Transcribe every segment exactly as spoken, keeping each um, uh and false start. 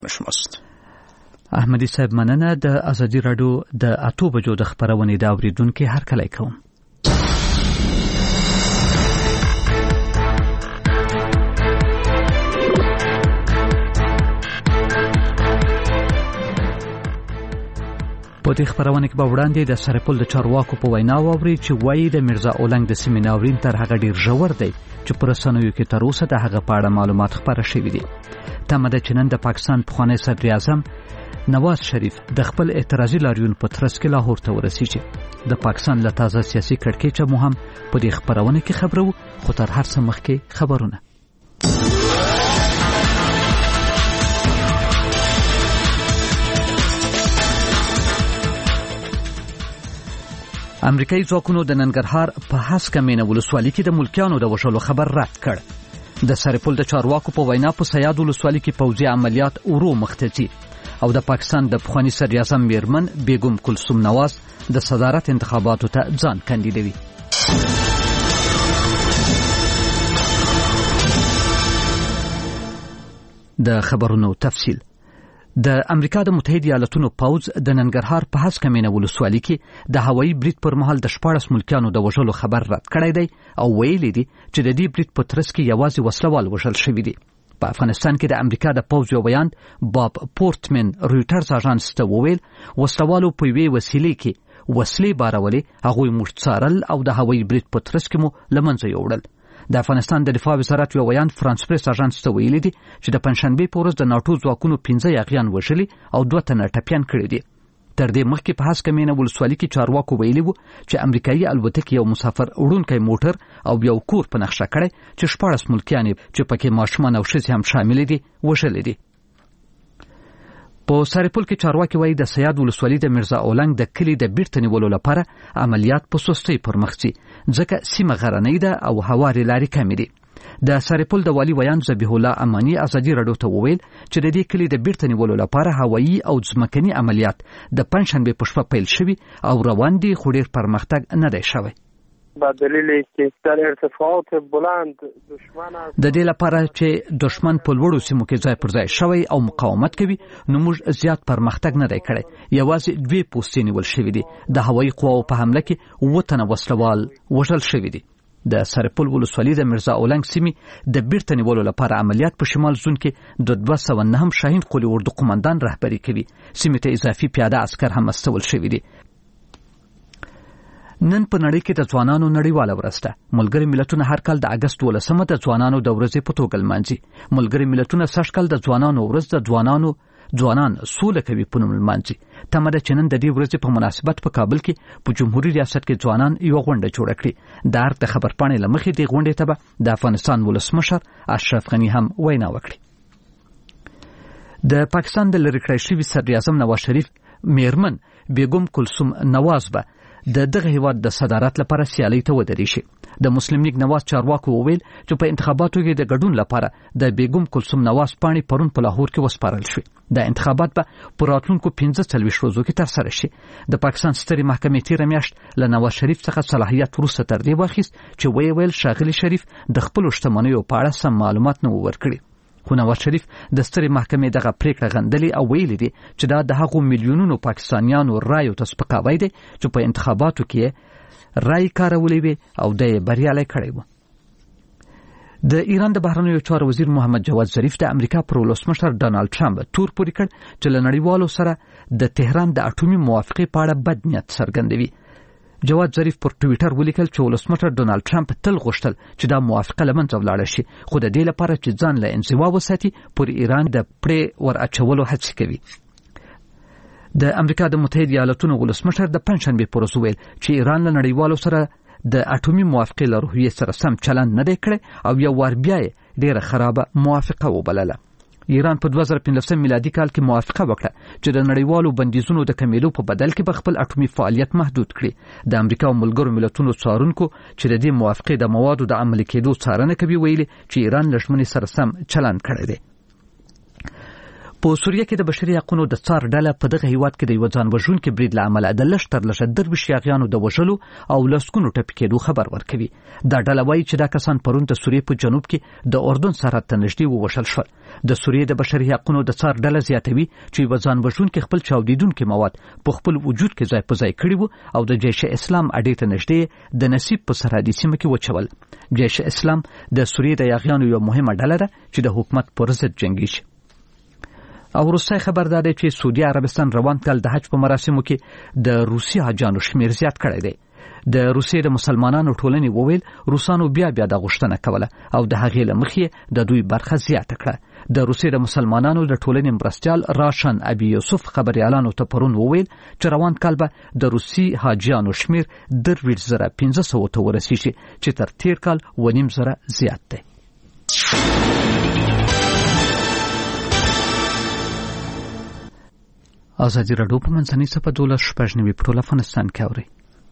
شماست. احمدی صاحب مننه. د ازادي راډیو د اتو بجو د خبرونې د اوریدونکو هر کله کوم. په دې خبرونه کې به وړاندې د سرپل د چارواکو په وینا واوري چې وایي د میرزا اولنګ د سیمې ناورین تر هغه ډیر ژور دی چې پر رسنیو کې تر اوسه د هغه په اړه معلومات خبره شوي دي. تمه ده چې نن د پاکستان پخوانی صدر اعظم نواز شریف د خپل اعتراضي لاریون په ترڅ کې لاهور ته ورسیږي. د پاکستان له تازه سیاسي کړکېچه مو هم په دې خبرونه کې خبرو، خو تر هر څه مخکې خبرونه. امریکایي ځواکونو د ننګرهار په هسکه مینه ولسوالۍ کې د ملکیانو د وژلو خبر رد کړ. د سرپل د چارواکو په وینا په سیاد ولسوالۍ کې پوځي عملیات ورو مخته ځي او د پاکستان د پخوانی صدر اعظم میرمن بیگم کلثوم نواز د صدارت انتخاباتو ته ځان کاندیدوي. د خبرونو تفصیل. د امریکا د متحده ایالاتونو پوځ د ننګرهار په هسکه مینه ولسوالۍ کې د هوایي برید پر مهال د شپاړس ملکیانو د وژلو خبر رد کړی دی او ویلي دي چې د دې برید په ترڅ کې یوازې وسلوال وژل شوي دي. په افغانستان کې د امریکا د پوځ یو بیان باب پورتمن رویټرز اژانس ته وویل وسلوالو په یوې وسیلې کې وسلې بارولې، هغوی موږ څارل او د هوایي برید په ترڅ کې مو له منځه یوړل. د افغانستان د دفاع وزارت یو بیان فرانس پریس اژانس ته ویلي دي چې د پنځشنبې په ورځ د ناټو ځواکونو پنځه یاغیان وژلي او دوه تنه ټپیان کړي دي. تر دې مخکې په هسکه مینه ولسوالۍ کې چارواکو ویلي وو چې امریکایي الوتکې یو مسافر وړونکی موټر او یو کور په نقشه کړی چې شپاړس ملکیان چې پکې ماشومان او ښځې هم شامل دي وژلي دي. په سرپل کې چارواکي وایي د سیاد ولسوالۍ د میرزا اولنګ د کلي د بیرته نیولو لپاره عملیات په سستۍ پر مخ ځي ځکه سیمه غرنۍ ده او هوارې لارې کمې دي. د سرپل د والي ویان ذبیح الله امانی ازادي راډیو ته وویل چې د دې کلي د بیرته نیولو لپاره هوایي او ځمکني عملیات د پنځشنبې په شپه پیل شوي او روان دي، خو ډېر پرمختګ نه دی شوی. با دلیل که در ارتفاعات بلند دشمن د دې لپاره چې دشمن په لوړو سیمو کې ځای پر ځای شوی او مقاومت کوي نو موږ زیات پرمختګ نه دی کړی. یوازې دوی پوستې نیول شوي دي. د هوایي قواو په حمله کې اووه تنه وسلوال وژل شوي دي. د سرپل ولسوالۍ د میرزا اولنګ سیمې د بیرته نیولو لپاره عملیات په شمال زون کې د دوه سوه نهم شاهین قولي اردو قمندان رهبري کوي. سیمې ته اضافي پیاده عسکر هم استول شوي دي. نن په نړۍ کې د ځوانانو نړیواله ورځ ده. ملګري ملتونه هر کال د اګست ولسمه د ځوانانو د ورځې په توګه لمانځي. ملګري ملتونه سږ کال د ځوانانو ورځ د ځوانانو ځوانان سوله کوي په نوم لمانځي. تمه ده چې نن د دې ورځې په مناسبت په کابل کې په جمهوریت ریاست کې ځوانان یو غونډه جوړه کړي. د ارګ د خبرپاڼې له مخې دې غونډې ته به د افغانستان ولسمشر اشرف غني هم وینا وکړي. د پاکستان د لرې کړی شوي صدر اعظم نواز شریف میرمن بیگم کلثوم نواز به د دغه هیواد د صدارت لپاره سیالۍ ته ودرېږي. د مسلم لیگ نواز چارواکو وویل چې په انتخاباتو کې د ګډون لپاره د بیگم کلثوم نواز پاڼې پرون په لاهور کې وسپارل شوې. د انتخابات به په راتلونکو پنځه څلوېښت ورځو کې ترسره شي. د پاکستان سترې محکمې تېره میاشت له نواز شریف څخه صلاحیت وروسته تر دې واخیست چې ویې ویل ښاغلي شریف د خپلو شتمنیو په اړه سم معلومات نه وو ورکړي. خو نواز شریف د سترې محکمې دغه پریکړه غندلې او ویلي دي چې دا د هغو میلیونونو پاکستانیانو رایو ته سپکاوی دی چې په انتخاباتو کې رای کارولې وي او د بریالي کړی و. د ایران د بهرنیو چارو وزیر محمد جواد ظریف د امریکا پر ولسمشر ډانلډ ټرمپ تور پورې کړ چې له نړیوالو سره د تهران د اټومي موافقې په اړه بد نیت څرګندوي. جواد ظریف پر ټویټر ولیکل چې ولسمشر ډونالد ټرمپ تل غوښتل چې دا موافقه له منځه ولاړه شي، خو د دې لپاره چې ځان له انزوا وساتي پر ایران د پړې ور اچولو هڅې کوي. د امریکا د متحده ایالاتونو ولسمشر د پنځشنبې پر ورځ ویل چې ایران له نړیوالو سره د اټومي موافقې له روحیې سره سم چلند نه دی کړی او یو وار بیا یې ډېره خرابه موافقه وبلله. ایران په دوه زره پنځلسم میلادي کال کې موافقه وکړه چې د نړیوالو بندیزونو د کمیدو په بدل کې به خپل اټومي فعالیت محدود کړي. د امریکا او ملګرو ملتونو څارونکو چې د دې موافقې د موادو د عملي کېدو څارنه کوي ویلي چې ایران له ژمنې سره سم چلند کړی دی. په سوریه کې د بشري حقوقو د څار ډله په دغه هیواد کې د یو ځان وژونکي برید له امله د لږ تر لږه درویش یاغیانو د وژلو او لسګونو ټپي کېدو خبر ورکوي. دا ډله وایي چې دا کسان پرون د سوریې په جنوب کې د اردن سرحد ته نږدې ووژل شول. د سوریې د بشري حقوقو د څار ډله زیاتوي چې یو ځان وژونکي خپل چاودیدونکي مواد په خپل وجود کې ځای په ځای کړي وو او د جیش اسلام اډې ته نږدې د نصیب په سرحدي سیمه کې وچول. جیش اسلام د سوریې د یاغیانو یو مهمه ډله ده چې د حکومت پر ضد جنګیږي. او روسي خبر داده چې سعودي عربستان روان کال د حج په مراسمو کې د روسي حاجانو شمیر زیات کړی دی. د روسي د مسلمانانو ټولنې وویل روسانو بیا بیا د غوښتنه کوله او د هغې له مخې د دوی برخه زیاته کړه. د روسي د مسلمانانو د ټولنې مرستیال راشن ابي یوسف خبريالانو ته پرون وویل چې روان کال به د روسي حاجانو شمیر درویش زره پنځه سوه ته ورسیږي چې تر تیر کال و نیم زره زیات دی. ازادي راډیو په منځنۍ صفحه دولس شپږ نوي په ټول افغانستان کې اوري.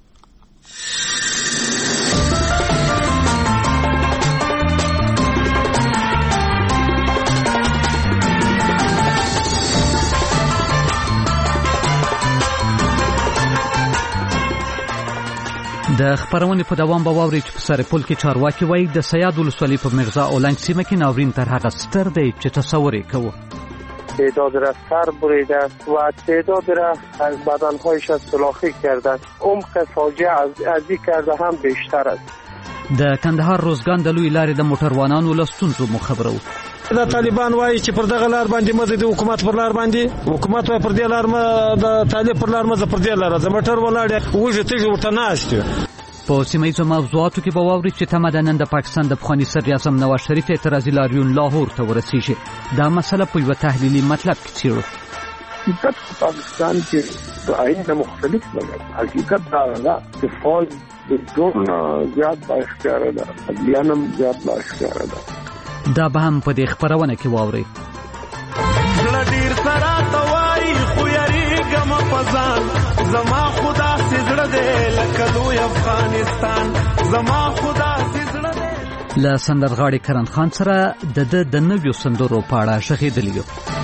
د خبرونې په دوام به واوري چې په سرپل کې چارواکي وایي د سیاد ولسوالۍ په مرزا اولنګ سیمه کې ناورین تر هغه ستر دی چې تصور یې کوو. تعداد را سر بریده است و تعداد را از بدنهایش از سلاخی کرده است. عمق فاجعه از ازی کرده هم بیشتر است. د کندهار روزګان د لوی لارې د موټروانانو له ستونزو مو خبرو. دا طالبان وایي چې پر دغه لار باندې مزه د حکومت پر لار باندې حکومت وایي پر دې لار ما د طالب پر لار مزه پر دې لار د موټر ولاړ وږه تیږه ورته ناشته. په سیمه‌یزو موضوعاتو کې به واوري چې تمه نن د پاکستان د پخواني صدر اعظم نواز شریف اعتراضي لاریون لاهور ته ورسیږي. دا مسله په یو تحلیلي مطلب کې څیړو. حقیقت پاکستان کې د آئین مختلف لګي. حقیقت دا ده چې فوج د ټول زیات با اختیار ده، عدلیانم زیات با اختیار ده. دا به هم په دې خبرونه کې واوري. ډیر سره توای خو یریګم پزان زما خدا سزړه دې لکه لوی افغانستان زما خدا سزړه دې. له سندرغاړي کرن خان سره د د نویو سندرو په اړه شخېدلی یو.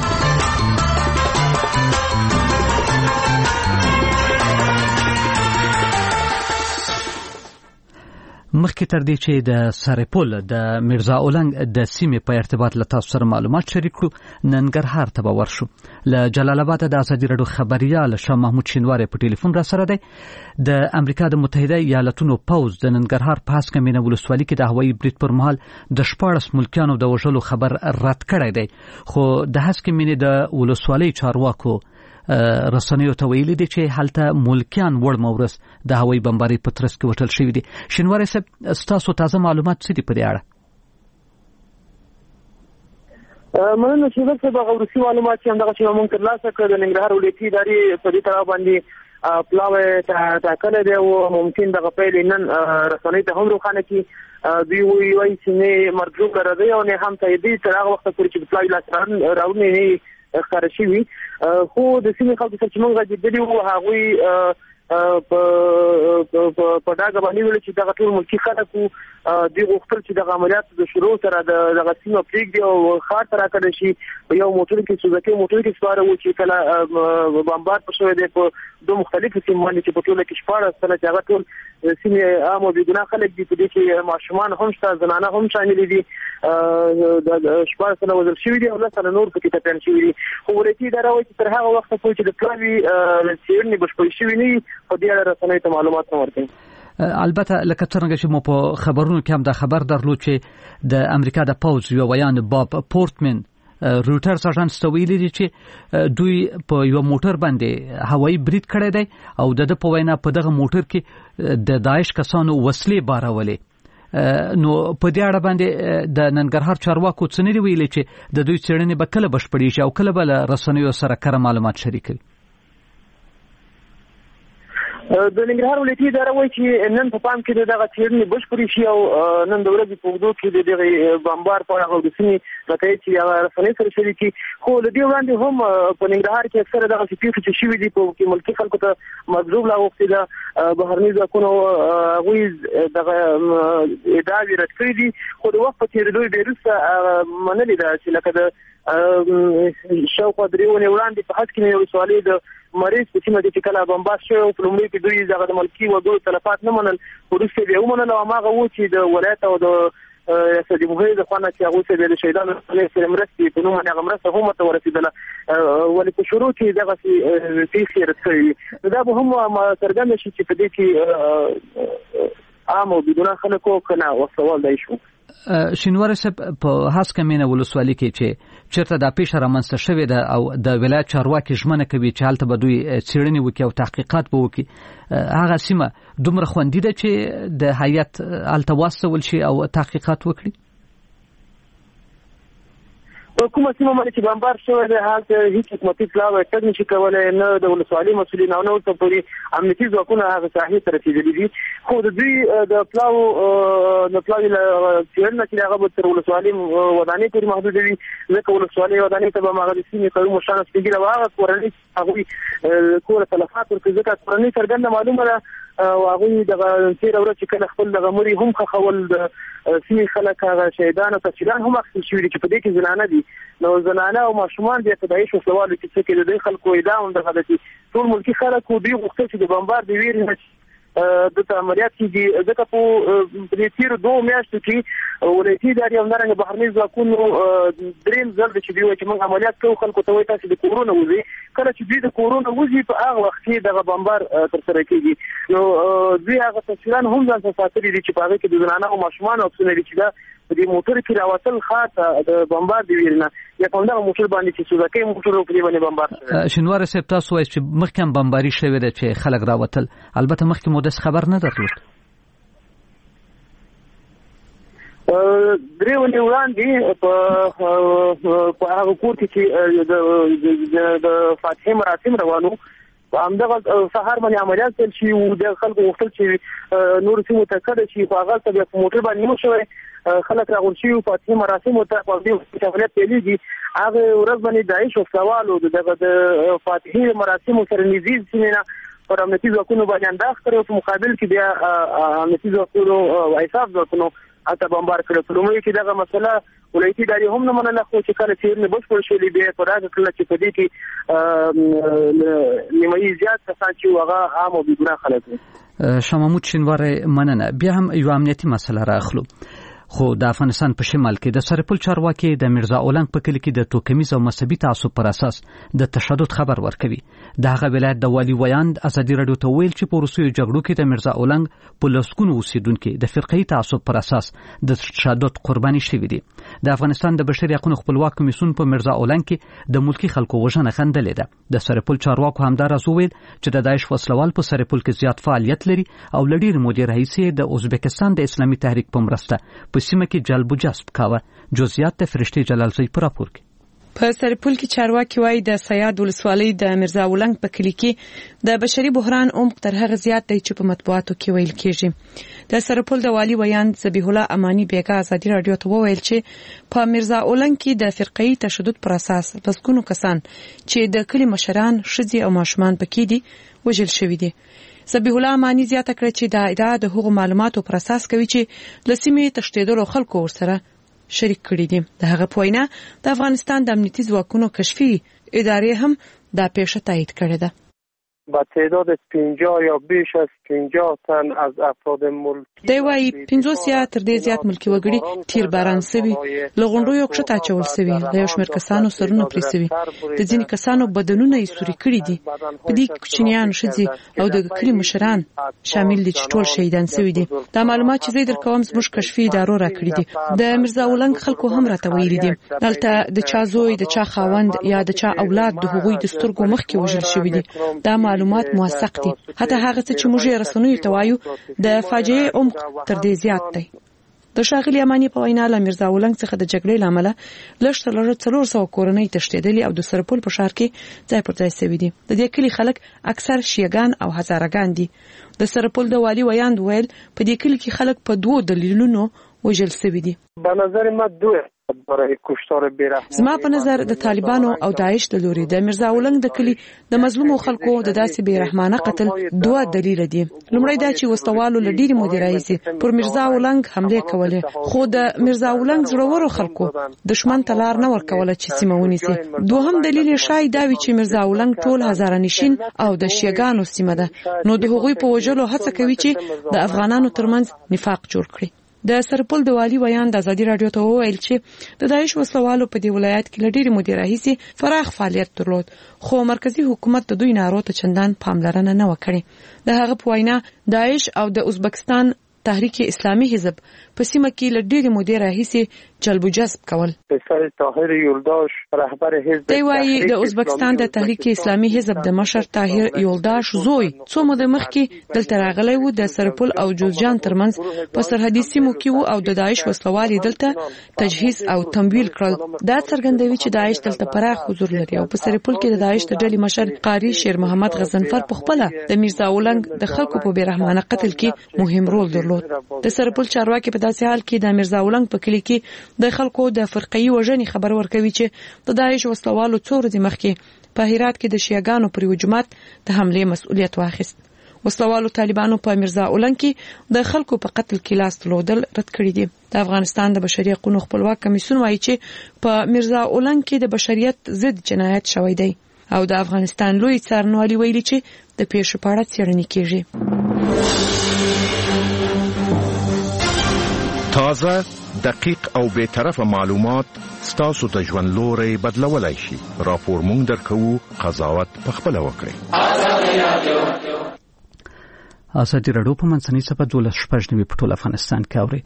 مخکې تر دې چې د سرپل د مرزا اولنګ د سیمې په ارتباط له تاسو سره معلومات شریک کړو، ننګرهار ته به ورشو. له جلال آباد د ازادي راډیو خبريال شاه محمود شینواری په ټلیفون را سره دی. د امریکا د متحده ایالاتونو پوز د ننګرهار په هسکمینه ولسوالۍ کې د هوایي برید پر مهال د شپاړس ملکیانو د وژلو خبر رد کړی دی، خو د هسکمینې د ولسوالۍ چارواکو رسنیو ته ویلي دي چې هلته ملکیان وړ مورس د هوایي بمبارۍ په ترڅ کې وټل شوي دي. شینواری صاحب ستاسو تازه معلومات څه دي په دې اړه؟ مننه چې زه به روسي معلومات چې همدغه چې موږ ترلاسه کړل د ننګرهار ولایتي ادارې په دې تړاو باندې پلاوی ټاکلی دی او ممکن دغه پیل نن رسنۍ ته هم روښانه کړي. دوی وایي چې نه مرجوع راځي او نه هم تاییدي تر هغه وخته پورې چې پلاوی لاس راوړنې نه ښکاره شوي. خو د سیمې خلکو سره چې موږ غږېدلي وو هغوی په ډاګه باندې ویل چې دغه ټول ملکي خلک وو دوی غوښتل چې دغه عملیاتو د شروع سره دغه سیمه پرېږدي او ښار ته راکړی شي. په یو موټر کې سوزکي موټر کې سپاره وو چې کله بمبار په شوی دی په دوه مختلفو سیمو باندې چې په ټوله کې شپاړس تنه چې هغه ټول سیمې عام او بېګناه خلک دي. په دې کې ماشومان هم شته، زنانه هم شامل دي. شپاړس تنه وژل شوي دي او لس تنه نور پکې ټپیان شوي دي. خو ولایتي اداره وایي چې تر هغه وخته پورې چې د پلاوي څېړنې بشپړې شوي نه وي په دې اړه رسنیو ته معلومات نه ورکوي. البته لکه څنګه چې مو په خبرونو کې هم دا خبر درلود چې د امریکا د پوز یو ویان باب پورتمن روټرز اژانس ته ویلي دي چې دوی په یو موټر باندې هوایي برید کړی دی او د په وینا په دغه موټر کې د داعش کسانو وسلې بارولې. نو په دې اړه باندې د ننګرهار چارواکو څه نه ویلي چې د دوی څېړنې به کله بشپړې شي او کله به له رسنیو سره کره معلومات شریکوي؟ د ننګرهار ولایتي اداره وایي چې نن په پام کې دغه څېړنې بشپړې شي او نن د ورځې په اوږدو کې د دغه بمبار په اړه د سیمې نتایج چې هغه رسنۍ سره شریکي خو له دې وړاندې هم په ننګرهار کې اکثره دغه پیښې چې شوي دي په کې ملکي خلکو ته مجذوب لا وختي د بهرني ځواکونو هغوی دغه ادعاوې رد کړي دي خو د وخت په تېرېدو یې وروسته منلې ده چې لکه د شاوخوا درې ونې وړاندې په حد کې مې ولسوالۍ د مریض په سیمه کې چې کله بمبار شوی او په لومړي کې دوی دغه د ملکي وګړو تلفات نه منل وروسته یې ومنل او هماغه و چې د ولایت او د ریاست جمهوریت د خوا نه چې هغوی ته د شهیدانو سره مرستې په نوم هغه مرسته هم ورته ورسېدله ولې په شروع کې دغسې پېښې رد کړې وي دا به هم څرګنده شي چې په دې کې عام او بدونه خلکو که نه وسوال دی شو. شینوار صاحب په هسکه مینه ولسوالۍ کې چې چېرته دا پیښه رامنځته شوې ده او د ولایت چارواکي ژمنه کوي چې هلته به دوی څېړنې وکړي او تحقیقات به وکړي هغه سیمه دومره خوندي ده چې د هیات هلته واستول شي او تحقیقات وکړي؟ کومه سیمه باندې چې بمبار شوی دی هلته هېڅ حکومتي اطلاع ورتګ نشي کولی نه د ولسوالۍ مسؤلین او نه ورته پورې امنیتي ځواکونه هغه ساحې ته رسېدلي دي خو د دوی د پلاو د پلاوي څېړنه چې هغه به تر ولسوالۍ ودانۍ پورې محدوده وي ځکه ولسوالۍ ودانۍ ته به هم هغه د سیمې قوي مشران سپین ږیره او هغه کورنۍ هغوی کوره تلفات ورکړي ځکه کورنۍ څرګنده معلومه ده او هغوی دغه تېره ورځ چې کله خپل دغه مړي هم ښخول د سیمې خلک هغه شهیدان او تفصیلان هم اخیستل شوي دي چې په دې کې زنانه دي نو زنانه او ماشومان بیا په داعش وسلوالو کې څه کې د دوی خلکو ادعا هم دغه ده چې ټول ملکي خلک دوی غوښتل چې د بمبار د ویرې نه دلته عملیات کېږي ځکه په دې تېرو دوو میاشتو کې ولایتي ادارې او همدارنګه بهرني ځواکونو درېیم ځل دی چې دوی وایي چې موږ عملیات کوو خلکو ته وایي تاسې د کورونه وځئ کله چې دوی د کورونه وځي په هغه وخت کې دغه بمبار ترسره کېږي نو دوی هغه تصویران هم ځان ته ساتلي دي چې په هغې کې د زنانه او ماشومانو عکسونه دي چې دا په دې موټر کې راوتل ښار ته د بمبار د ویرې نه یا په همدغه موټر باندې چې سوزکۍ موټر و په دې باندې بمبار شوی. شینوار صاحب تاسو وایئ چې مخکې هم بمباري شوې ده چې خلک راوتل البته مخکې مو داسې خبر نه درلود؟ درې ونې وړاندې په هغه کور کې چې د فاتحې مراسم روان وو په همدغه سهار باندې عملیات پیل شي و د خلکو غوښتل چې نورو سیمو ته کډه شي خو هغلته بیا په موټر باندې نیمه شوی خلک راغونډ شوي وو فاتحې مراسمو ته په همدې وخت چې عملیات پیلېږي هغه ورځ باندې داعش وسلوالو دغه د فاتحې مراسمو سره نږدې سیمې نه پر امنیتي ځواکونو باندې انداز کړی په مقابل کې بیا امنیتي ځواکونو او انصاف ځواکونو هلته بمبار کړی په لومړي کې دغه مسله ولایتي ادارې هم نه منله خو چې کله څېړنې بشپړې شولې بیا یې په ډاګه کړله چې په دې کې نیمه یې زیات کسان چې هغه عام او بېګناه خلک وو. شاه محمود شینواری مننه. بیا هم یو امنیتي مسله راخلو خو د افغانستان په شمال کې د سرپل چارواکي د میرزا اولنګ په کلی کې د توکمیز او مذهبي تعصب پر اساس د تشدد خبر ورکوي. د هغه ولایت د والي ویاند ازادي رادیو ته ویل چې په روسیو جګړو کې د میرزا اولنګ په لسګونو اوسیدونکو د فرقه‌ای تعصب پر اساس د تشدد قرباني شوي دي. د افغانستان د بشري حقوقو خپلواک کمیسیون په میرزا اولنګ کې د ملکی خلکو وژنه خندلې ده. د سرپل چارواکو همدارس ویل چې د داعش وسلوال په سرپل کې زیات فعالیت لري او لډیر مودې راهیسې د ازبکستان د اسلامي تحریک په مرسته په سیمه کې جلب و جذب کاوه. جزئیات د فرشتي جلالزی پر راپور کې. په سرپل کې چارواکي وایي د سیاد ولسوالۍ د میرزا اولنګ په کلی کې د بشري بحران عمق تر هغه زیات دی چې په مطبوعاتو کې ویل کېږي. د سرپل د والي ویاند ذبیح الله امانی بیګا ازادي رادیو ته وویل چې په میرزا اولنګ کې د فرقه‌ای تشدد پر اساس لسګونو کسان چې د کلی مشران ښځې او ماشومان پکې دي وژل شوي دي. ذبیح الله امانی زیاته کړه چې دا ادعا د هغو معلوماتو پر اساس کوي چې له سیمې تښتېدلو خلکو ورسره شریک کړي دي. د هغه په وینا د افغانستان د امنیتي ځواکونو کشفي ادارې هم دا پیښه تایید کړې ده. با تعداد پنجاه یا بیش از پنجاه تن از افراد ملکی دی وايي پنځوس یا تر دې زیات ملکی وګړي تیر باران سوي له غونډو کښته اچول سوي له یو شمېر کسانو سرونه پرې سوي د ځینې کسانو بدنونه یې سوري کړي دي. په دې کوچنیان ښځې او د کلي مشران شامل دي چې ټول شهیدان سوي دي. دا معلومات چې زه درکوم زموږ کشفي ادارو راکړي دي. د میرزا اولنګ خلکو هم راته ویلي دي دلته د چا زوی د چا خاوند یا د چا اولاد د هغوی د سترګو مخ کې وژل شوي دي. دا معلومات موثق دي. حتی هغه څه چې موږ یې رسنیو ته وایو د فاجعې عمق تر دې زیات دی. د ښاغلي اماني په وینا له میرزا ولنګ څخه د جګړې لامل لږ تر لږه څلور سوه کورنۍ تښتېدلې او د سرپل په ښار کې ځای پر ځای شوي دي. د دې کلي خلک اکثر شیعاګان او هزارهګان دي. د سرپل د والي ویاند ویل په دې کلي کې خلک په دوو دلیلونو وژل شوي دي. به نظر ما دوه برای کشتار بیرحمانه. زما په نظر د طالبانو او داعش د لوري د میرزا ولنګ د کلی د مظلومو خلکو د داسې بیرحمانه قتل دوه دلیل دي. لومړی دا چې وسوالو لډيري مودې راځي پر میرزا ولنګ حمله کوله، خو د میرزا ولنګ زړورو خلکو دشمن تلار نه ورکوله چې سیمه ونیسي. دوهم دلیل شای دا وی چې میرزا ولنګ ټول هزاره نشین او د شیعاګانو سیمه ده، نو د هغوی په وجلو هڅه کوي چې د افغانانو ترمنځ نفاق جوړ کړي. د سرپل د والي ویان د ازادي رادیو ته وویل چې د داعش وسلوالو په دې ولایت کې لډيري مودې راهیسي فراخ فعالیت درلود، خو مرکزی حکومت د دوی نارو ته چندان پاملرنه نه وکړي. د هغه په وینا داعش او د ازبکستان تحریک اسلامی حزب په سیمه کې لډيري مودې راهیسي جلب و جذب کول. پسر طاهر یولداش رهبر حزب دی وايي د ازبکستان د تحریک اسلامی حزب د مشر طاهر یولداش زوی څو مده مخکې دلته راغلی و، د سرپل او جوزجان ترمنځ په سرحدي سیمو کې و او د داعش وسلوالي دلته تجهیز او تمویل کړل. دا څرګندوي چې داعش دلته پراخ حضور لري او په سرپل کې د داعش د ډلې مشر قاری شیر محمد غزنفر په خپل د میرزا ولنګ د خلکو په بیرحمانه قتل کې مهم رول درلود. د سرپل چارواکي په داسې حال کې د میرزا ولنګ په کلی کې د خلکو د فرقي وژنې خبر ورکوي چې د داعش وسلوالو څو ورځې مخکې په هرات کې د شیعاګانو پر یو جماعت د حمله مسؤلیت واخیست. وسلوالو طالبانو په میرزا ولنګ کې د خلکو په قتل کې لاس درلودل رد کړی دي. د افغانستان د بشري حقوقو خپلواک کمیسیون وایي چې په میرزا ولنګ کې د بشریت ضد جنایت شوی دی او د افغانستان لوی څارنوالي ویلي چې د پیښو په اړه څېړنې کیږي. تازه، دقیق او بے طرفه معلومات ستاسو د ژوند لوري بدلولای شي. راپور مونږ درکو، قضاوت پخپله وکړئ. ازادي رادیو په منځنۍ صفحه دولس شپږ نوي په ټول افغانستان کې اوري.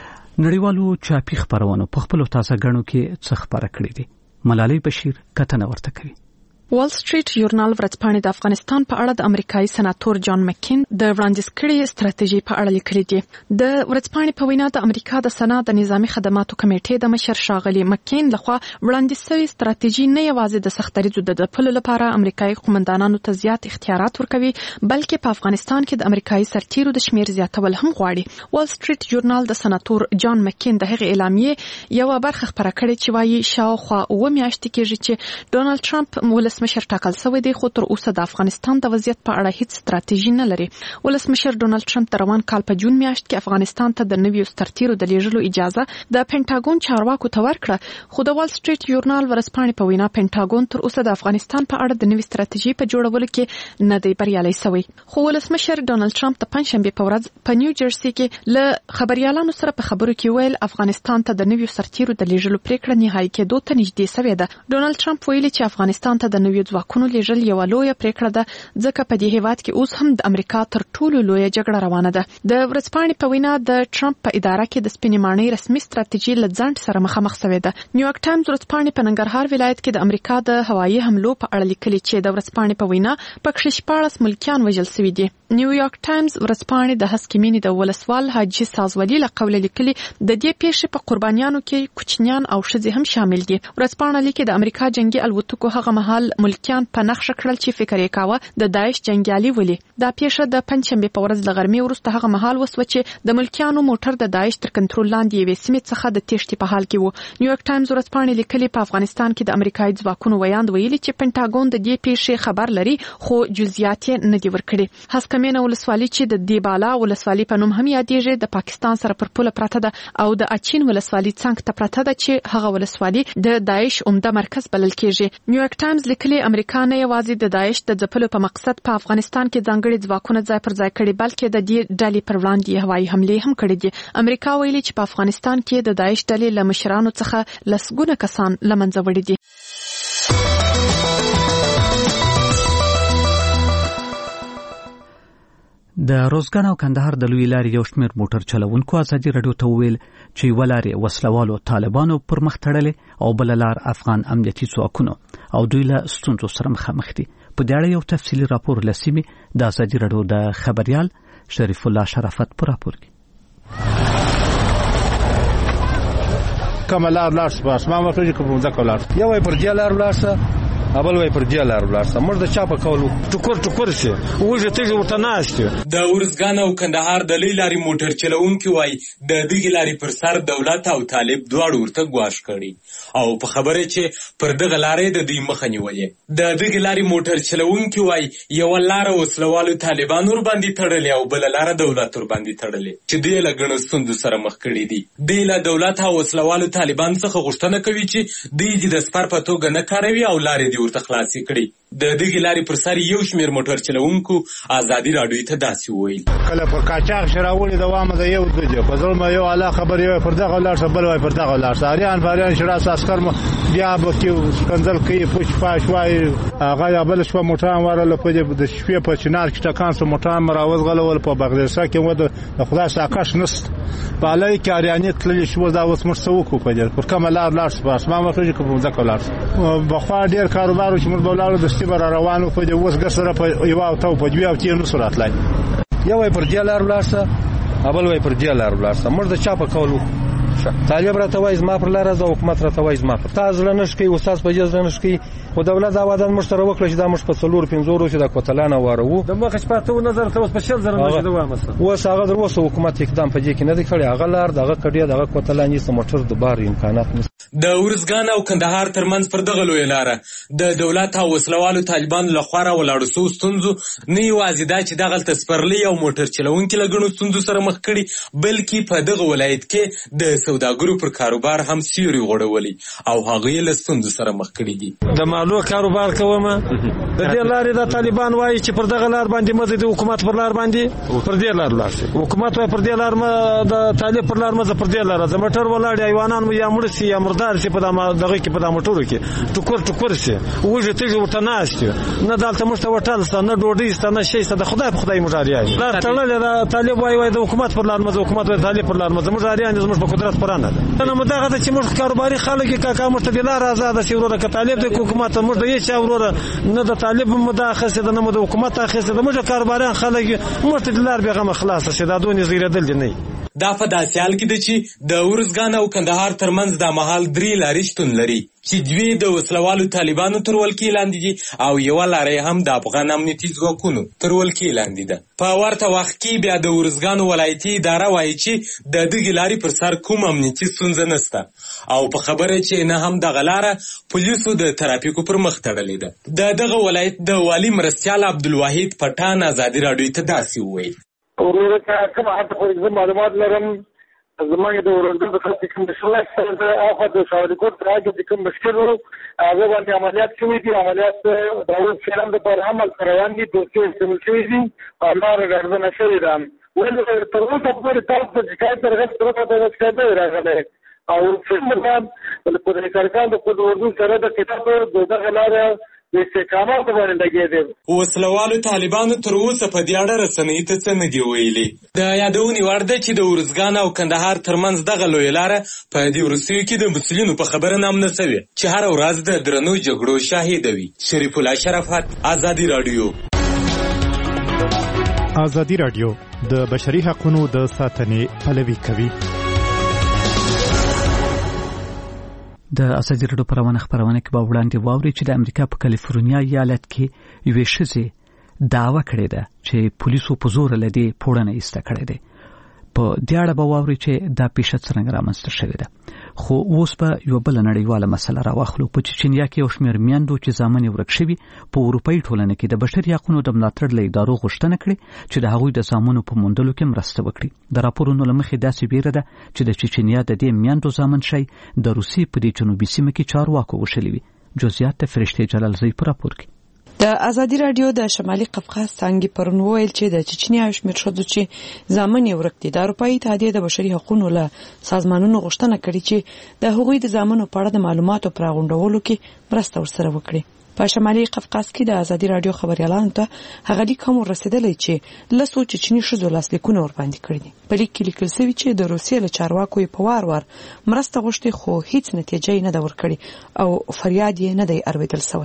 نړیوالو چاپی خبرونو په خپل تازه غنو کې څه خبره کړې دي. ملالۍ بشیر کتنه ورته کوي. وال سټریټ ژورنال ورځپاڼې د افغانستان په اړه د امریکایي سناتور جان مکین د وړاندیز کړي ستراتیژي په اړه لیکلي دي. د ورځپاڼې په وینا د امریکا د سنا د نظامی خدماتو کمیټې د مشر ښاغلي مکین لخوا وړاندیز شوی ستراتیژي نه یوازې د سختریزو د ځپلو لپاره امریکایي قومندانانو ته زیات اختیارات ورکوي، بلکې په افغانستان کې د امریکایي سرتیرو د شمیر زیاتول هم غواړي. وال سټریټ ژورنال د سناتور جان مکین د هغې اعلامیې یو برخه خبره کړې چې وایي شاوخوا اوه میاشتې کېږي چې ډونالد ټرمپ ولسمشر ټاکل شوی دی، خو تر اوسه د افغانستان د وضعیت په اړه هیڅ ستراتیژي نه لري. ولسمشر ډونالد ټرمپ د روان کال په جون میاشت کې افغانستان ته د نویو سرتیرو د لیږلو اجازه د پینټاګون چارواکو ته ورکړه، خو د وال سټریټ ژورنال ورځپاڼې په وینا پینټاګون تر اوسه د افغانستان په اړه د نوې ستراتیژي په جوړولو کې نه دی بریالی شوی. خو ولسمشر ډونالد ټرمپ د پنځشنبې په ورځ په نیو جرسي کې له خبريالانو سره په خبرو کې ویل افغانستان ته د نویو سرتیرو د لیږلو پریکړه نهایی کېدو ته نږدې شوې ده. ډونالد ټرمپ ویلي چې افغانستان ته د نویو ځواکونو لیږل یو لویه پریکړه ده، ځکه په دې هیواد کې اوس هم د امریکا تر ټولو لویه جګړه روانه ده. د ورځپاڼې په وینا د ټرمپ په اداره کې د سپینې ماڼۍ رسمي ستراتیژي له ځنډ سره مخامخ شوې ده. نیویارک ټایمز ورځپاڼې په ننګرهار ولایت کې د امریکا د هوایي حملو په اړه لیکلي چې د ورځپاڼې په وینا پکښې شپاړس ملکیان وژل شوي دي. نیویارک ټایمز ورځپاڼې د هسکمینې د ولسوال حاجي سازولي له قوله لیکلي د دې پیښې په قربانیانو کې کوچنیان او ښځې هم شامل دي. ورځپاڼه لیکي د امریکا جنگي الوتکو هغه مهال ملکیان په نقشه کړل چې فکر یې کاوه د داعش جنگیالي ولي. دا پیښه د پنځشنبې په ورځ له غرمې وروسته هغه مهال وسوه چې د ملکیانو موټر د داعش تر کنټرول لاندې یوې سیمې څخه د تېښتې په حال کې و. نیویارک ټایمز ورځپاڼې لیکلي په افغانستان کې د امریکایي ځواکونو ویاند ویلي چې پینټاګون د دې پیښې خبر لري، خو جزئیات یې نه دي ورکړي. هسکمینه ولسوالي چې د دیبالا ولسوالي په نوم هم یادېږي د پاکستان سره پر پوله پرته ده او د اچین ولسوالي څنګ ته پرته ده چې هغه ولسوالي د داعش عمده مرکز بلل کېږي. نیویارک ټایمز لیکلي امریکا نه یوازې د داعش د ځپلو په مقصد په افغانستان کې ځانګړي ځواکونه ځای پر ځای کړي، بلکې د دې ډلې پر وړاندې هوایي حملې هم کړې دي. امریکا ویلي چې په افغانستان کې د داعش ډلې له مشرانو څخه لسګونه کسان له منځه وړي دي. د روزګان او کندهار د لوی لارې یو شمېر موټر چلوونکو ازادي رادیو ته ویل چې یوه لار یې وسلوالو طالبانو پر مخ تړلې او بله لار افغان امنیتي ځواکونو او دوی له ستونزو سره مخامخ دي. په دې اړه یو تفصیلي راپور له سیمې د ازادي رادیو د خبریال شریف الله شرافت پر راپور کې. کوم لار لار په اسمان ورته کوم ځکه لار یو وای پر دې لار لارسه ابل وای پر دې لار لارسه موږ د چا په کولو ټکور ټکور شي وځي ته ورته ناشته د ورزګان او کندهار د لیلاري موټر چلوونکي وای د دغه لاري پر سر دولت او طالب دواړو ورته غواش کړي او په خبره چې پر دغه لارې د دوی مخه نیولې د دغه لاري موټر چلوونکي وای یو لار وسلوالو طالبان ور باندې تړلې او بل لار دولت ور باندې تړلې چې د لګنو ستوندو سره مخ کړي دي د له دولت او وسلوالو طالبان څخه غوښتنه کوي چې دوی د سپر په توګه نه کاروي او لارې دی ورته خلاصي کړي د دغه لارې پر سر یو شمیر موټر چلوونکو ازادي راډیو ته داسې وویل کله پر کاچاغ شراولې دوامه د یو دوجه په ظلم یو اعلی خبر یو پر دغه لار سبل وای پر دغه لار ساریان فاریان شراس اسکر بیا به کې کنزل کوي پوش پاش وای هغه بل شو موټر ورله په د شپې په چنار کې ټکان سو موټر مراوز غلول په بغدادسا کې و د خدای ساکاش نست په لای کاریانی تللی شو دا اوس مرسو کو په دې پر کوم لار لار سپاس ما ورته کوم ځکه لار بخوا ډیر کاروبار چې موږ بولاړو د استبر روانو په دې اوس ګسره په یو او تو په دوی او تیر نو سرات لای یو وای پر دې لار لارسه ابل وای پر دې لار لارسه موږ د چا په کولو طالب راته وایي زما پر لاره زه حکومت راته وایي زما پر تا زړه نه شکوي استاد په دې زړه نه شکوي خو دولت دا وعده موږ سره وکړه چې دا موږ په څلور پنځه ورځو چې د کوتلانه واروو د مخه شپه ته نظر ته اوس په شل زره نشي دوام وسه اوس هغه در اوسه حکومت اقدام په دې کې نه دی کړی هغه لار دغه کډیا دغه کوتلانې سم موټر دوباره امکانات نشته د ورزګان او کندهار ترمنځ پر دغه لوی لاره د دولت او وسلوالو طالبان لخوا راولاړو سو ستونزو نه یوازې دا چې دغه تسپرلی او موټر چلوونکي لګنو ستونزو سره مخ کړي بلکې په دغه ولایت کې د سوداګرو پر کاروبار هم سیوري غوړولي او هغه له ستونزو سره مخ کړي دي د مالو کاروبار کوم د دې لارې د طالبان وایي چې پر دغه لار باندې مزه د حکومت پر لار باندې پر دې لار لاسي حکومت وايي پر دې لار ما د طالب پر لار مزه پر دې لار د موټر ولاړ ایوانان یا مړ سي یا مردار سي په دغه کې په موټرو کې ټکور ټکور سي وځي ته ورته ناشته نه دالته مشته وټل سره نه ډوډۍ سره نه شي سره د خدای په خدای مجاریان دا تړل د طالب وایي وایي د حکومت پر لار مزه حکومت وايي طالب پر لار مزه مجاریان زموږ په قدرت پرانه ده نو مداغه چې موږ کاروباري خلک کاکا مشته د لار آزاد سي ورو د طالب د حکومت موږ د هیڅ ورو نه د طالب مداخله ده نه د حکومت اخیسته د موږ کاروباريان خلک موږ د لار بیغه خلاص شي دا دونې زیردل دي نه دا په داسې حال کې ده چې د ورزګان او کندهار ترمنځ د مهال درې لارې شتون لري چې دوی د وسلوالو طالبانو تر ولکې لاندې دي او یوه لاره هم د افغان امنیتي ځواکونو تر ولکې لاندې ده په ورته وخت کې بیا د ورزګان ولایتي اداره وایي چې د دغې لارې پر سر کوم امنیتي ستونزه نشته او په خبره چې نه هم دغه لاره پولیسو د ترافیکو پر مخ تړلې ده د دغه ولایت د والي مرستیال عبدالواحد پټان ازادي راډیو ته داسې وویل ورور ته کوم حتی په معلومات لرم زمانه د ورندو د خلک کوم شلای سره د اخو د شاوړکوټ راځي د کوم مشکل ورو هغه باندې عملیات شوي دي عملیات د اول فلم د پر عمل روان دي د څه څه شوي دي الله راغبنه شوی ده ولې تر اوسه پورې تاسو د شکایت درغه تر اوسه د شکایت راغله او څنګه باندې د پولیس کارکان د اردو سره د کتاب د دغه لاره استقامت باندې لګیدل وسلوالو طالبانو تر اوسه په دې اړه رسنۍ ته څه نه دی ویلي د یادونې وړ ده چې د ورزګان او کندهار ترمنځ دغه لوی لاره په دې وروستیو کې د مسؤلینو په خبره نام نه سوې چې هره ورځ د درنو جګړو شاهده وي شریف الله شرافت ازادي راډیو ازادي راډیو د بشري حقوقو د ساتنې پلوي کوي د ازادي راډیو پروانه خبرونه کې به وړاندې واوري چې د امریکا په کالیفورنیا ایالت کې یوې ښځې دعوا کړې ده چې پولیسو په زور لدی پوړنه ایسته کړې ده په دې اړه به واوري چې دا پیښه څنګه رامنځته شوې ده خو اوس به یو بل نړیواله مسله راوخلو په چچنیا کې یو شمېر میندو چې ځامن ورک شوي په اروپایي ټولنه کې د بشري حقوقو د ملاتړ له ادارو غوښتنه کړې چې د هغوی د ځامنو په موندلو کې مرسته وکړي د راپورونو له مخې داسې ویره ده چې د چچنیا د دې میندو ځامن شي د روسیې په دې جنوبي سیمه کې چارواکو وشلي وي جزئیات ته فرشته جلالزی په راپور کې د ازادي راډیو د شمالي قفقاز څنګه پرون ویل چې د چچنیا شمیر شوه چې ځامن یو ورکتي د اروپאי اتحادیه د بشري حقوقو له سازمانونو غوښتنه کړې چې د هغوی د ځامنو په اړه د معلوماتو پراغونډولو کې مرسته ورسره وکړي په شمالي قفقاز کې د ازادي راډیو خبريالانو ته هغه لیک هم رسیدلی چې لسو چچنی شذو لاسلیکونه ور باندې کړی دي په لیک کې لیکل شوی چې د روسیې له چارواکو په وار وار مرسته غوښتي خو هیڅ نتیجه نه ده ورکړي او فریاد یې نه دی اورېدل شوی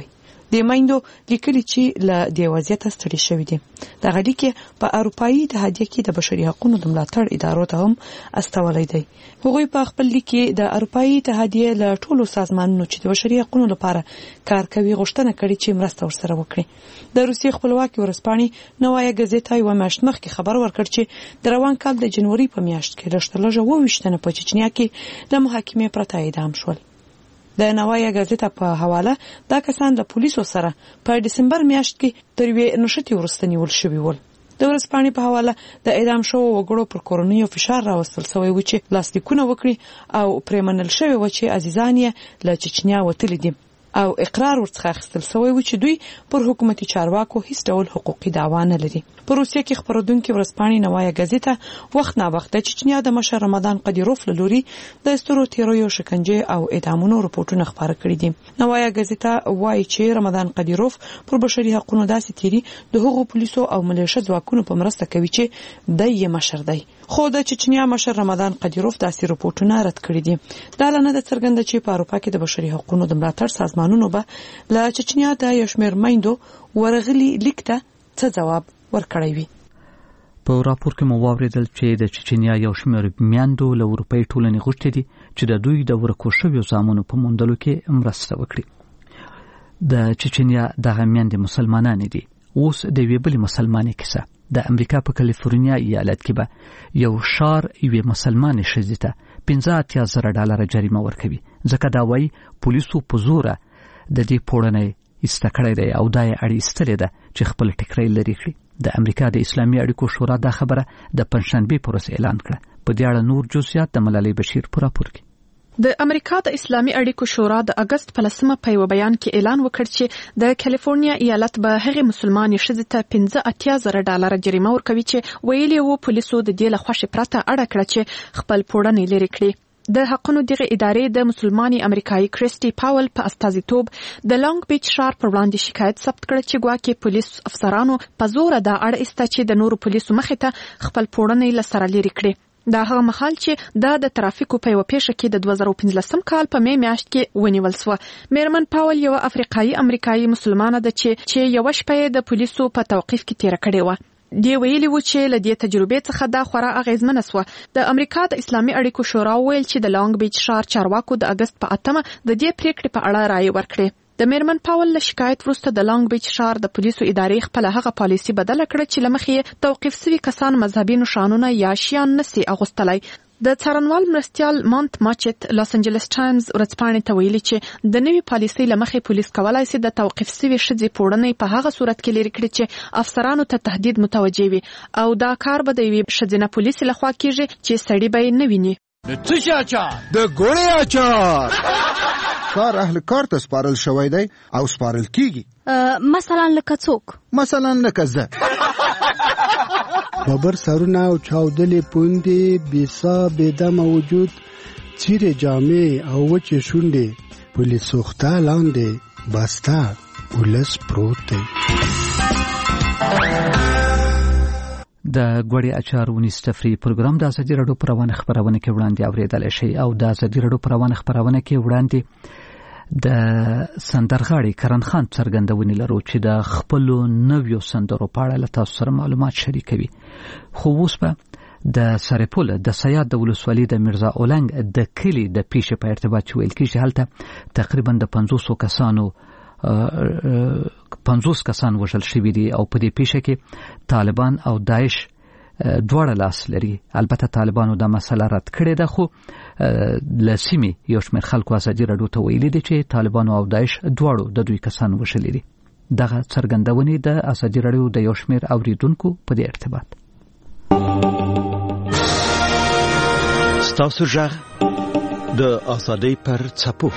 د مایندو لیکلي چې له د وضعیت ستړي شوی دي. د غړي کې په اروپאי اتحادیه کې د بشري حقوقو د ملاتړ ادارو ته هم استولای دي. هغوی په خپل لیک کې د اروپאי اتحادیه له ټولو سازمانونو چې د بشري حقوقو لپاره کار کوي غوښتنه کړې چې مرسته ورسره وکړي. د روسیې خپلواکي ورځپاڼې نوایا گزیتا یو میاشت مخکې خبر ورکړ چې د روان کال د جنوري په میاشت کې لږترلږه اووه ویشت تنه په چچنیا کې له محاکمې پرته اعدام شول. د نوایا گزیتا په حواله دا کسان د پولیسو سره په دسمبر میاشت کې تر یوې نښتې وروسته نیول شوي ول. د ورځپاڼې په حواله د اعدام شوو وګړو پر کورنیو فشار راوستل شوی و چې لاسلیکونه وکړي او پرې منل شوی و چې عزیزان یې له چچنیا وتلي دي او اقرار ورڅخه اخیستل شوی و چې دوی پر حکومتي چارواکو هیڅ ډول حقوقي دعوا نه لري. په روسیه کې خبرودونکو ورځپاڼې نوایا گزیتا وخت نه وخت د چچنیا د مشر رمضان قدیروف له لوري د سترو تیرویو شکنجه او اعدامونو رپورټونه خبره کړي دي. نوایا گزیتا وایي چې رمضان قدیروف پر بشري حقوقو داسې تیری د هغو پولیسو او ملیشه ځواکونو په مرسته کوي چې د یې مشر دی. خو د چچنیا مشر رمضان قدیروف داسې رپورټونه رد کړي دي. دا لنه د څرګنده چې په اروپا کې د بشري حقوقو د ملاتړ سازمانونو به له چچنیا د یو شمېر میندو ورغلي لیک ته څه جواب ورکړی وي. په راپور کې مو واوریدل چې د چچنیا یو شمېر میندو له اروپאי ټولنې غوښتي دي چې د دوی د ورکو شویو زامنو په موندلو کې مرسته وکړي. د چچنیا دغه میندې مسلمانانې دي. اوس د یوې بلې مسلمانې کیسه. د امریکا په کالیفورنیا ایالت کې به یو شار یوې مسلمانې ښځې ته پنځه اتیا زره ډالره جریمه ورکوي ځکه دا وایي پولیسو په زوره د دې پوړنې ایسته کړی دی او دا یې اړ ایستلې ده چې خپل ټیکری لرې کړي. د امریکا د اسلامي اړیکو شورا دا خبره د پنځشنبې په ورځ اعلان کړه. په دې اړه نور جزئیات د ملالۍ بشیر په راپور کې. د امریکا د اسلامي اړیکو شورا د اگست په لسمه په یو بیان کې اعلان وکړ چې د کالیفورنیا ایالت به هغه مسلمانې ښځې ته پنځه اتیا زره ډالر جریمه ورکوي چې ویلي وو پولیسو د دې له خوښې پرته اړه کړه چې خپل پوړنې لري کړي. د حقونو دغه ادارې د مسلمانې امریکایي کریسټي پاول په استازیتوب د لانګ بیچ ښار پر وړاندې شکایت ثبت کړ چې ګواکې پولیس افسرانو په زور دا اړ ایسته چې د نورو پولیسو مخې ته خپل پوړنې لسره لري کړي. دا هغه مهال چې دا د ترافیکو په یو پیښه کې د دوه زره پنځلسم کال په مې میاشت کې ونیول شو. میرمن پاول یو افریقایي امریکایي مسلمانه ده چې چې یو شپه د پولیسو په توقیف کې تیر کړې و. دی ویلي و چې له دې تجربې څخه دا خورا اغیزمنه شوه. د امریکا د اسلامي اړیکو شورا ویل چې د لانګ بیچ ښار چارواکو د اگست په اتمه د دې پریکړې په اړه رائے ورکړې. د میرمن پاول له شکایت وروسته د لانګ بیچ ښار د پولیسو ادارې خپل هغه پالیسي بدله کړه چې لمخې توقیف شوي کسان مذهبي نشانونه یا شیان نسی اغوستلای. د څارنوال مرستیال مانت ماچت لاس انجلس ټایمز ورځپاڼې ته ویلي چې د نوي پالیسۍ له مخې پولیس کولای شي د توقیف شوي ښځې پوړنې په هغه صورت کې لرې کړي چې افسرانو ته تهدید متوجه وي او دا کار به د یوې ښځینه پولیسې لخوا کیږي چې سړی به یې نه ویني. د څه اچار د ګوړې اچار کار اهل کار ته سپارل شوی دی او سپارل کیږي. مثلا لکه څوک؟ مثلا لکه زه. ببر سرونه او چاودلې پوندې بیسا بېدمه وجود چیرې جامې او وچې شونډې پلې سوخته لاندې بسته ولس پروت دی. د ګوړې اچار ونیس تفریح پروګرام د ازادي راډیو په روانه خبرونه کې وړاندې اورېدلی شئ او د ازادي راډیو په روانه خبرونه کې وړاندې د سندرغاړي کرن خان څرګندونې لرو چې د خپلو نویو سندرو په اړه له تاسو سره معلومات شریکوي. خو اوس به د سرپل د سیاد د ولسوالۍ د میرزا اولنګ د کلي د پیښې په ارتباط چې ویل کېږي هلته تقریبا د پنځوسو کسانو پنځوس کسان وژل شوي دي او په دې پیښه کې طالبان او داعش دواړه لاس لري. البته طالبانو دا مسله رد کړې ده خو له سیمې یو شمېر خلکو ازادي راډیو ته ویلي دي چې طالبانو او داعش دواړو د دوی کسان وژلي دي. دغه څرګندونې د ازادي راډیو د یو شمېر اوریدونکو په دې ارتباط. ستاسو غږ د ازادۍ پر څپو.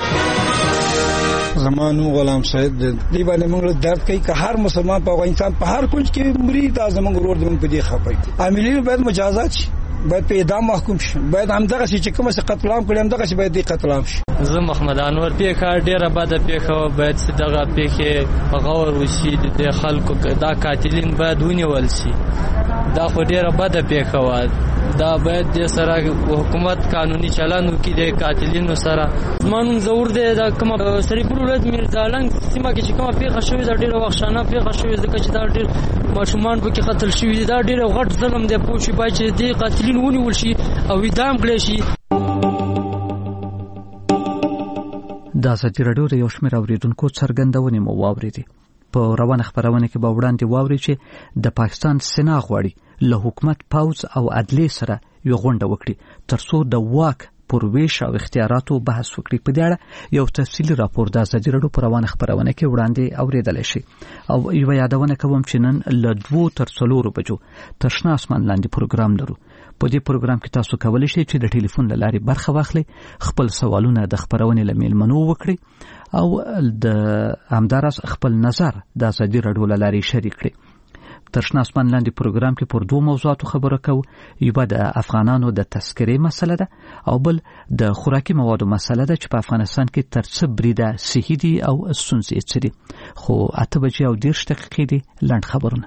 زمانو غلام سید دی باندې موږ درد کوي که هر مسلمان په افغانستان په هر کونج کې مري دا زموږ ورور د موږ په دې خپای. عاملین باید مجازات شي، باید په اعدام محکوم شي، باید همدغه چې کومه څه قتل عام کړي همدغه چې باید دې قتل عام شي. زه محمد انور پیښه ډیره بده پیښه باید دغه پیښه غور وشي د خلکو دا قاتلین باید ونیول شي دا خو ډیره بده پیښه وه. دا باید د سره حکومت قانوني چلند وکړي د قاتلینو سره. زما نوم ظهور دی. دا کومه سرپل ولایت میرزالنګ سیمه کې چې کومه پیښه شوې ده ډیره وحشانه پیښه شوې ځکه چې دا ډیر ماشومان پکې قتل شوي دي. دا ډیر غټ ظلم دی. پوه شي باید چې دې قاتلین ونیول شي او اعدام کړی شي. د ازادي راډیو د یو شمېر اورېدونکو څرګندونې مو واورېدې. په روانه خپرونه کې به وړاندې واورئ چې د پاکستان سنا غواړي له حکومت، پوځ او عدلیې سره یو غونډه وکړي ترڅو د واک پر ویش او اختیاراتو بحث وکړي. په دې اړه یو تفصیلي راپور د ازادي راډیو په روانه خپرونه کې وړاندې اورېدلی شي. او یوه یادونه کوم چې نن له دوو تر څلورو بجو تر شنه اسمان لاندې پروګرام لرو. په دې پروګرام کې تاسو کولی شئ چې د ټلیفون له لارې برخه واخلئ، خپل سوالونه د خپرونې له میلمنو وکړئ او د همداراز خپل نظر د ازادي راډیو له لارې شریک کړئ. تر شنه اسمان لاندې پروګرام کې پر دوه موضوعاتو خبره کوو. یوه د افغانانو د تذکرې مسله ده او بل د خوراکي موادو مسله ده چې په افغانستان کې تر څه بریده صحي دي او ستونزې یې څه دي. خو اته بجې او دېرش دقیقې دي. لنډ خبرونه.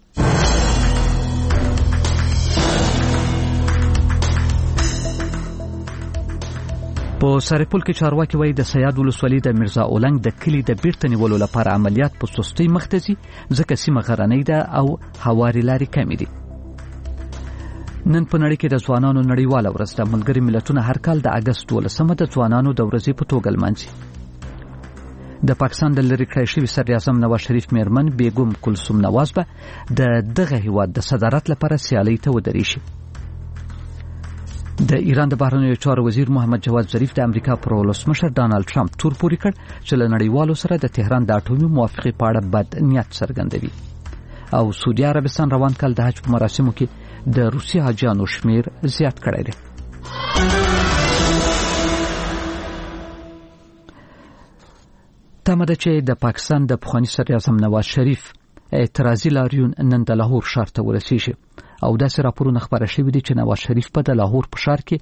په سرپل کې چارواکي وایي د سیاد ولسوالۍ د میرزا اولنګ د کلي د بیرته نیولو لپاره عملیات په سستۍ مخ ته ځي ځکه سیمه غرنۍ ده او هواري لارې کمې دي. نن په نړۍ کې د ځوانانو نړیواله ورځ ده. ملګري ملتونه هر کال د اګست دولسمه د ځوانانو د ورځې په توګه لمانځي. د پاکستان د لرې کړای شوي صدراعظم نواز شریف میرمن بیګم کلثوم نواز به د دغه هیواد د صدارت لپاره سیالۍ ته ودرېږي. د ایران د بهرنیو چارو وزیر محمد جواد ظریف د امریکا پر ولسمشر ډانلډ ټرمپ تور پورې کړ چې له نړیوالو سره د تهران د اټومي موافقې په اړه بد نیت څرګندوي. او سعودي عربستان روان کال د حج په مراسمو کې د روسي حاجیانو شمیر زیات کړی دی. تمه ده چې د پاکستان د پخواني صدراعظم نواز شریف اعتراضي لاریون نن د لاهور ښار ته ورسیږي. او داسې راپورونه خپاره شوي دي چې نواز شریف په د لاهور په ښار کې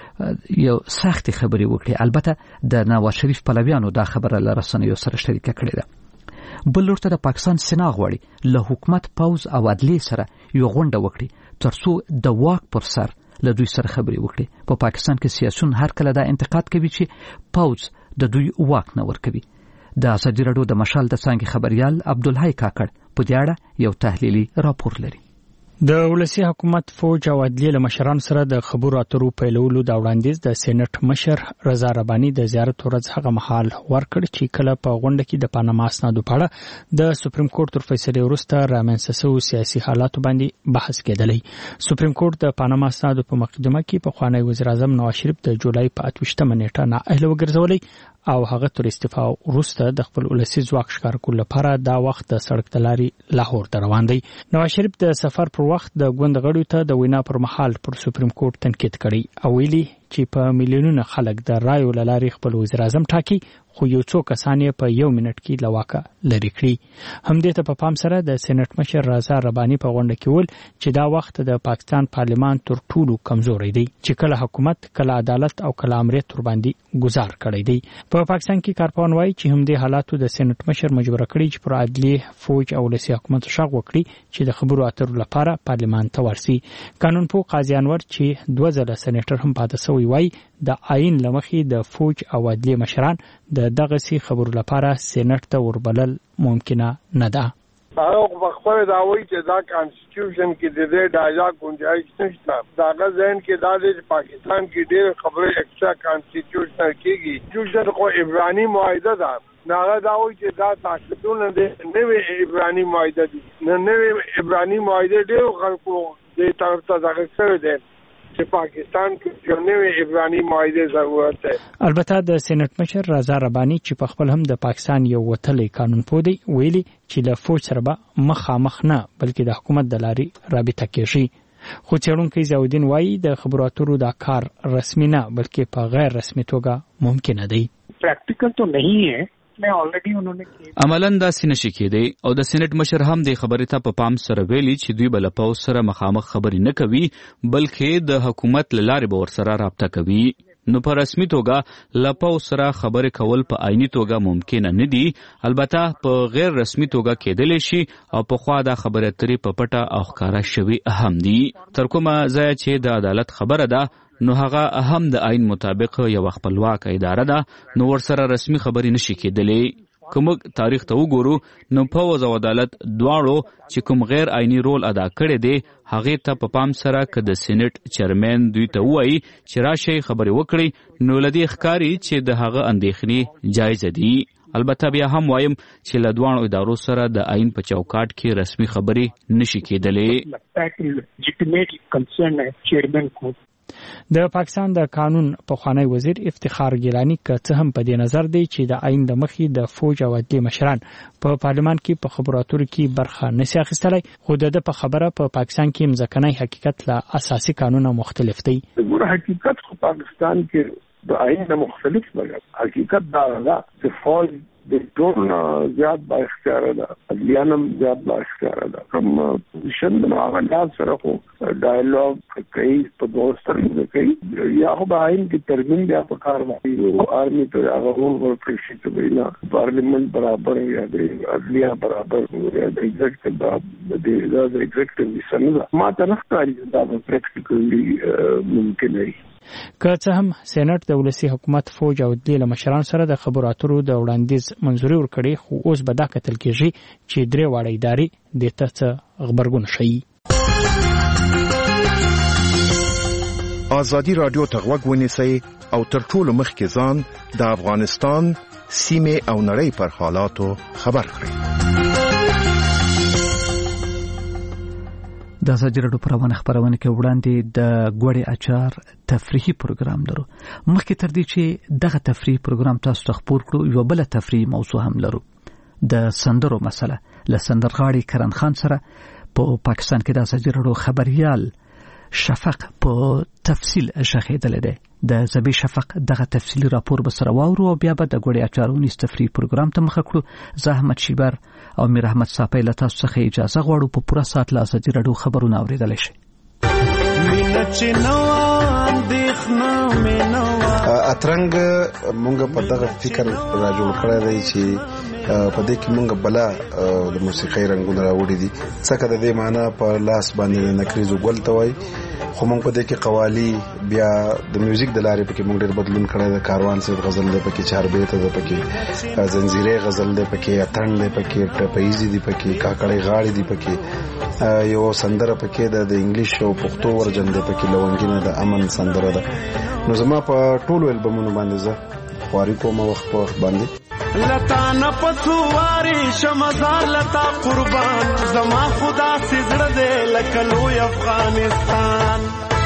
یو سختې خبرې وکړي. البته د نواز شریف پلویانو دا خبره له رسنیو سره شریکه کړې ده. بل لور ته د پاکستان سنا غواړي له حکومت، پوځ او عدلیې سره یو غونډه وکړي ترڅو د واک پر سر له دوی سره خبرې وکړي. په پاکستان کې سیاسيون هر کله دا انتقاد کوي چې پوځ د دوی واک نه ورکوي. د ازادي راډیو د مشال د څانګې خبريال عبدالحی کاکړ په دې اړه یو تحلیلي راپور لري. د ولسی حکومت، فوج او عدلیې له مشرانو سره د خبرو اترو پیلولو د وړاندیز د سېنات مشر رضا رباني د زیارت ورځ هغه مهال ورکړ چې کله په غونډه کې د پاناما اسنادو په اړه د سپریم کورټ تر فیصلې وروسته رامنځته شوو سیاسي حالاتو باندې بحث کېدلی. سپریم کورټ د پاناما اسنادو په مقدمه کې په خوانی وزیر اعظم نواز شریف د جولای په اته ویشتمه نیټه نااهله وګرځولې او هغه تر استعفا وروسته د خپل ولسی ځواک ښکار کولو لپاره دا وخت د سړک د لارې لاهور ته روان دی. نواز شریف د سفر پر وخت د ګوند غړیو ته د وینا پر مهال پر سپریم کورټ تنقید کړی او ویلي چې په میلیونونو خلک د رایو له لارې خپل وزیر اعظم ټاکي خو یو څو کسان یې په یو منټ کې له واکه لرې کړي. همدې ته په پام سره د سېنات مشر رضا رباني په غونډه کې ویل چې دا وخت د پاکستان پارلمان تر ټولو کمزوري دی چې کله حکومت، کله عدالت او کله امریت تر باندې گزار کړی دی. په پاکستان کې کارپوهان وایي چې همدې حالاتو د سېنات مشر مجبور کړی چې پر عدلیې، فوج او ولسی حکومت شغ وکړي چې د خبرو اترو لپاره پارلمان ته ورسي. قانونپوه قاضي انور چې دوه ځله سېنیټر هم پاتې شوی وایي د آئین لمخې د فوج او عدلیې مشران د دغه سي خبرو لپاره سېنات ته وربلل ممکنه نه ده. هغه په خپل دا وایي چې دا کانسټیټیوشن کې د دې ډایا گنجائش نشته. دا غزين کې دا د پاکستان کې ډېر خبره ایکسترا کانسټیټیوشن کېږي چې خو عبراني معاهده ده. ناغه دا وایي چې دا تاسیسونه د نوې عبراني معاهده دي. نوې عبراني معاهده ډېر خلکو د طرف ته ځای کړی دی چې پاکستان کې یو نوې عبراني معاهده ضرورت ده. البته د سېنات مشر رضا رباني چې په خپل هم د پاکستان یو وتلی قانون پودي ویلي چې له فوج سره به مخامخ نه بلکې د حکومت د لارې رابطه کېږي. خو څېړونکي ضیاءالدین وایي د خبرو اترو دا کار رسمي نه بلکې په غیر رسمي توګه ممکن دی. پریکټیکل تو نه ہے عملاً دا سینشي کېدی او د سېنات مشر هم د خبرې ته په پام سره ویلي چې دوی بل پاو سره مخامخ خبرې نه کوي بلکې د حکومت لاره به ور سره رابطه کوي. نو په رسمي توګه لپو سره خبرې کول په عیني توګه ممکن نه دي. البته په غیر رسمي توګه کېدلی شي او په خوا دا خبرې اترې په پټه او ښکاره شوي هم دي. تر کومه ځایه چې د عدالت خبره ده نو هغه هم د عین مطابق یو خپلواک اداره ده، نو ورسره رسمي خبرې نشي کېدلی. که موږ تاریخ ته وګورو نو فوز او عدالت دواړو چې کوم غیر عیني رول ادا کړی دی هغې ته په پام سره که د سینټ چیرمین دوی ته ووایي چې راشئ خبرې وکړئ نو له دې ښکاري چې د هغه اندېښنې جایزه دي. البته بیا هم وایم چې له دواړو ادارو سره د عین په چوکاټ کې رسمي خبرې نشي کېدلی. د پاکستان د قانون پخوانی وزیر افتخار ګیلانی که څه هم په دې نظر دی چې د عین د مخې د فوج او عدلي مشران په پارلمان کې په خبرو اترو کې برخه نشي اخیستلی، خو د په خبره په پاکستان کې مځکنی حقیقت له اساسي قانونه مختلف دی. ګوره حقیقت خو پاکستان کې د عین مختلف دی. حقیقت دا ده چې فوج د ټول زیات با اختیار ده، عدلیانم زیات با اختیار ده. کوم پوزیشن د عملیات سره خو ډایالوګ کوي په دوستر کوي یا خو به عین کې ترمیم بیا په کار باندې آرمي ته هغه ورکړي شي چې وینا پارلیمنت برابر یا د عدلیه برابر یا د ایگزیکټیو د د ایگزیکټیو سره ما ته نه ښکاري دا پریکټیکلی ممکن نه. که څه هم سېنات د ولسي حکومت فوج او عدلي له مشرانو سره د خبرو اترو د وړاندیز منظوري ورکړي، خو اوس به دا کتل کېږي چې درې واړه ادارې دې ته څه غبرګون ښیي. ازادي راډیو ته غوږ ونیسئ او تر ټولو مخکې ځان د افغانستان سیمې او نړۍ پر حالاتو خبر کړئ. د ازادي راډیو پروانه خبرونه کې وړاندې د ګوړې اچار تفریحي پروګرام لرو. مخکې تر دې چې دغه تفریحي پروګرام تاسو ته خبر کړو یو بل تفریحي موضوع هم لرو، د سندرو مسله. له سندرغاړي کرن خان سره په پاکستان کې د ازادي راډیو خبريال شفق په تفصیل شاهدل دی. د زبی شفق دغه تفصیلی راپور به سره واورو او بیا به د ګوړې اچارونی تفریحي پروګرام ته مخه کړو. زه احمد شیبر او میر احمد صافی له تاسو څخه اجازه غواړو په پوره ساعت له ازادي راډیو خبرونه اوریدلی شئ. اترنګ مونږ په دغه فکر را جوړ کړی دی چې په دې کې مونږ بلا د موسیقۍ رنګونه راوړي دي. څنګه د دې معنا په لاس باندې نکریزو ګل ته وایي، خو مونږ په دې کې قوالی بیا د میوزیک د لارې پکې مونږ ډېر بدلون کړی دی. کاروان صاحب غزل دی پکې، چاربیته دی پکې، زنجیرې غزل دی پکې، اتڼ دی پکې، ټپیزي دی پکې، کاکړۍ غاړې دی پکې، یو سندره پکې ده د انګلیش او پښتو ورجن دی پکې، لونګینه د امن سندره ده. نو زما په ټولو البمونو باندې زه خواري کوم وخت په وخت باندې لتا نپسواری شمزار لتا قربان زما خدا سزړه دې لکلو افغانستان.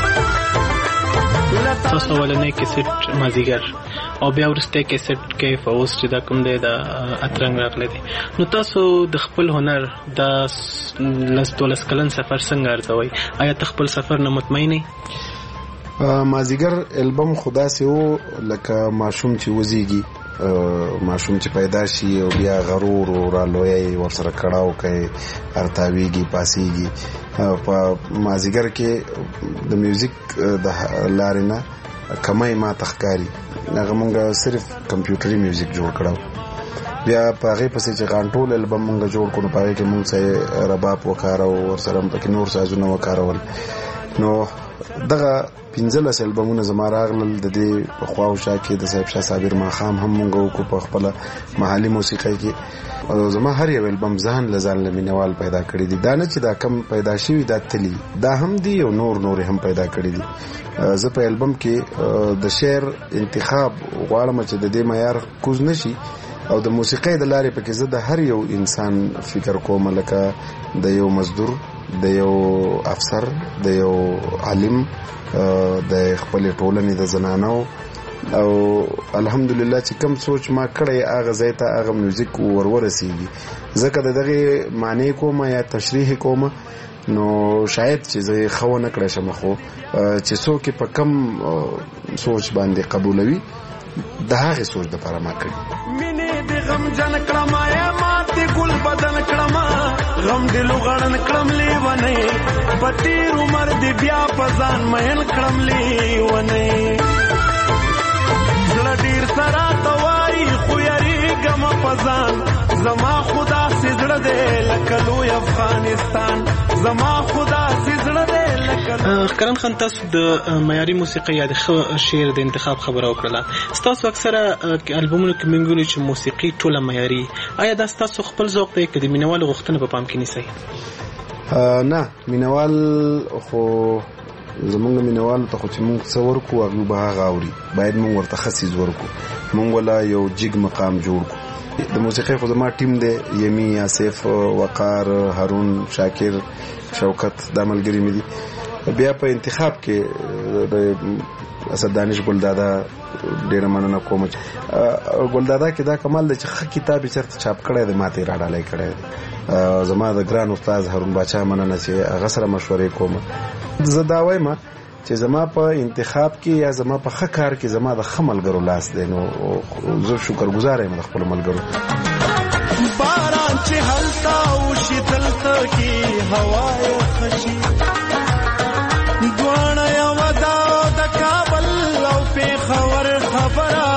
تاسو ولنې کیسټ مازیګر او بیا ورسته کیسټ کې فوز چې دا کوم دی د اترنګ راغلی دی. نو تاسو د خپل هنر د لستولس کلن سفر څنګه ارزوي؟ آیا ته خپل سفر نه مطمئن یې؟ مازیګر البم خدا سي وو لکه ماشوم چې وزيږي، ماشوم چې پیدا شي او بیا غرور او رالوي ورسره کړهو کوي، ارتاويږي، پاسيږي. په مازیګر کې د میوزیک د لارې نه کمای ما تخکاری هغه مونږ صرف کمپیوټري میوزیک جوړ کړو. بیا په هغه پسې چې غانټول البم مونږ جوړ کړو، په هغه کې مونږ سره رباب وکارو او سره پکې نور سازونه وکارول. نو دغه پنځلس البمونه زما راغلل. د دې په خواو شا کې د صاحب شاه صابر ماخام هم مونږ وکړو په خپل محلي موسیقۍ کې. او زما هر یو البم ځان لزان لمینوال پیدا کړی دي. دا نه چې دا کم پیدا شوی دا تلی دا هم دي او نور نور هم پیدا کړی دي. زه په البم کې د شعر انتخاب غواړم چې د دې معیار کوز نشي او د موسیقۍ د لارې پکې زه د هر یو انسان فکر کوم، لکه د یو مزدور، د یو افسر، د یو عالم، د خپل ټولنې د زنانو. او الحمدلله چې کم سوچ ما کړی هغه ځای ته هغه میوزیک ورورسیږي. ځکه د دغه معنی کوم یا تشریح کوم نو شاید چې زه خو نه کړم شم، خو چې څوک په کم سوچ باندې قبولوي د هغه سوچ د لپاره ما کړی. مینې د غم جن کړم یا ماته ګل بدن کړم غم د لوغړن کړم لیونه پتیر عمر دی بیا پزان مېن کړم لیونه. سره توای خو یریګم پزان زما خدا سزړه دې لکه لوی افغانستان زما خدا سزړه دې لکه. کرن خان تاسو د معیاري موسیقي یا د شعر د انتخاب خبره وکړه. تاسو اکثره البومونو کې منګولې چې موسیقي ټوله معیاري، آیا دا تاسو خپل ذوق دی که د مینوالو غوښتنه په پام کې نیسئ؟ نه، مینوال خو زمونږ مینوالو ته خو چې مونږ څه ورکو هغوی به هغه اوري. باید مونږ ورته ښه څیز ورکو، مونږ ولا یو جګ مقام جوړ کړو. د موسیقۍ خو زما ټیم دی، یمی، آصف، وقار، هارون، شاکر، شوکت، دا ملګري مې دي. بیا په انتخاب کې د اسد دانش ګلدادا ډېره مننه کوم. ګلدادا کې دا کمال دی چې ښه کتاب یې چېرته چاپ کړی دی، ما ته یې راډالۍ کړی دی. زما د ګران استاد هارون باچا مننه چې هغه سره مشورې کوم. زه دا وایم چې زما په انتخاب کې یا زما په ښه کار کې زما د ښه ملګرو لاس دی، نو زه شکرګزار یم د خپلو ملګرو. باران چې هلته وشي دلته کې هوا یې ښه شي، دواړه یوه دا د کابل او پېښور خبره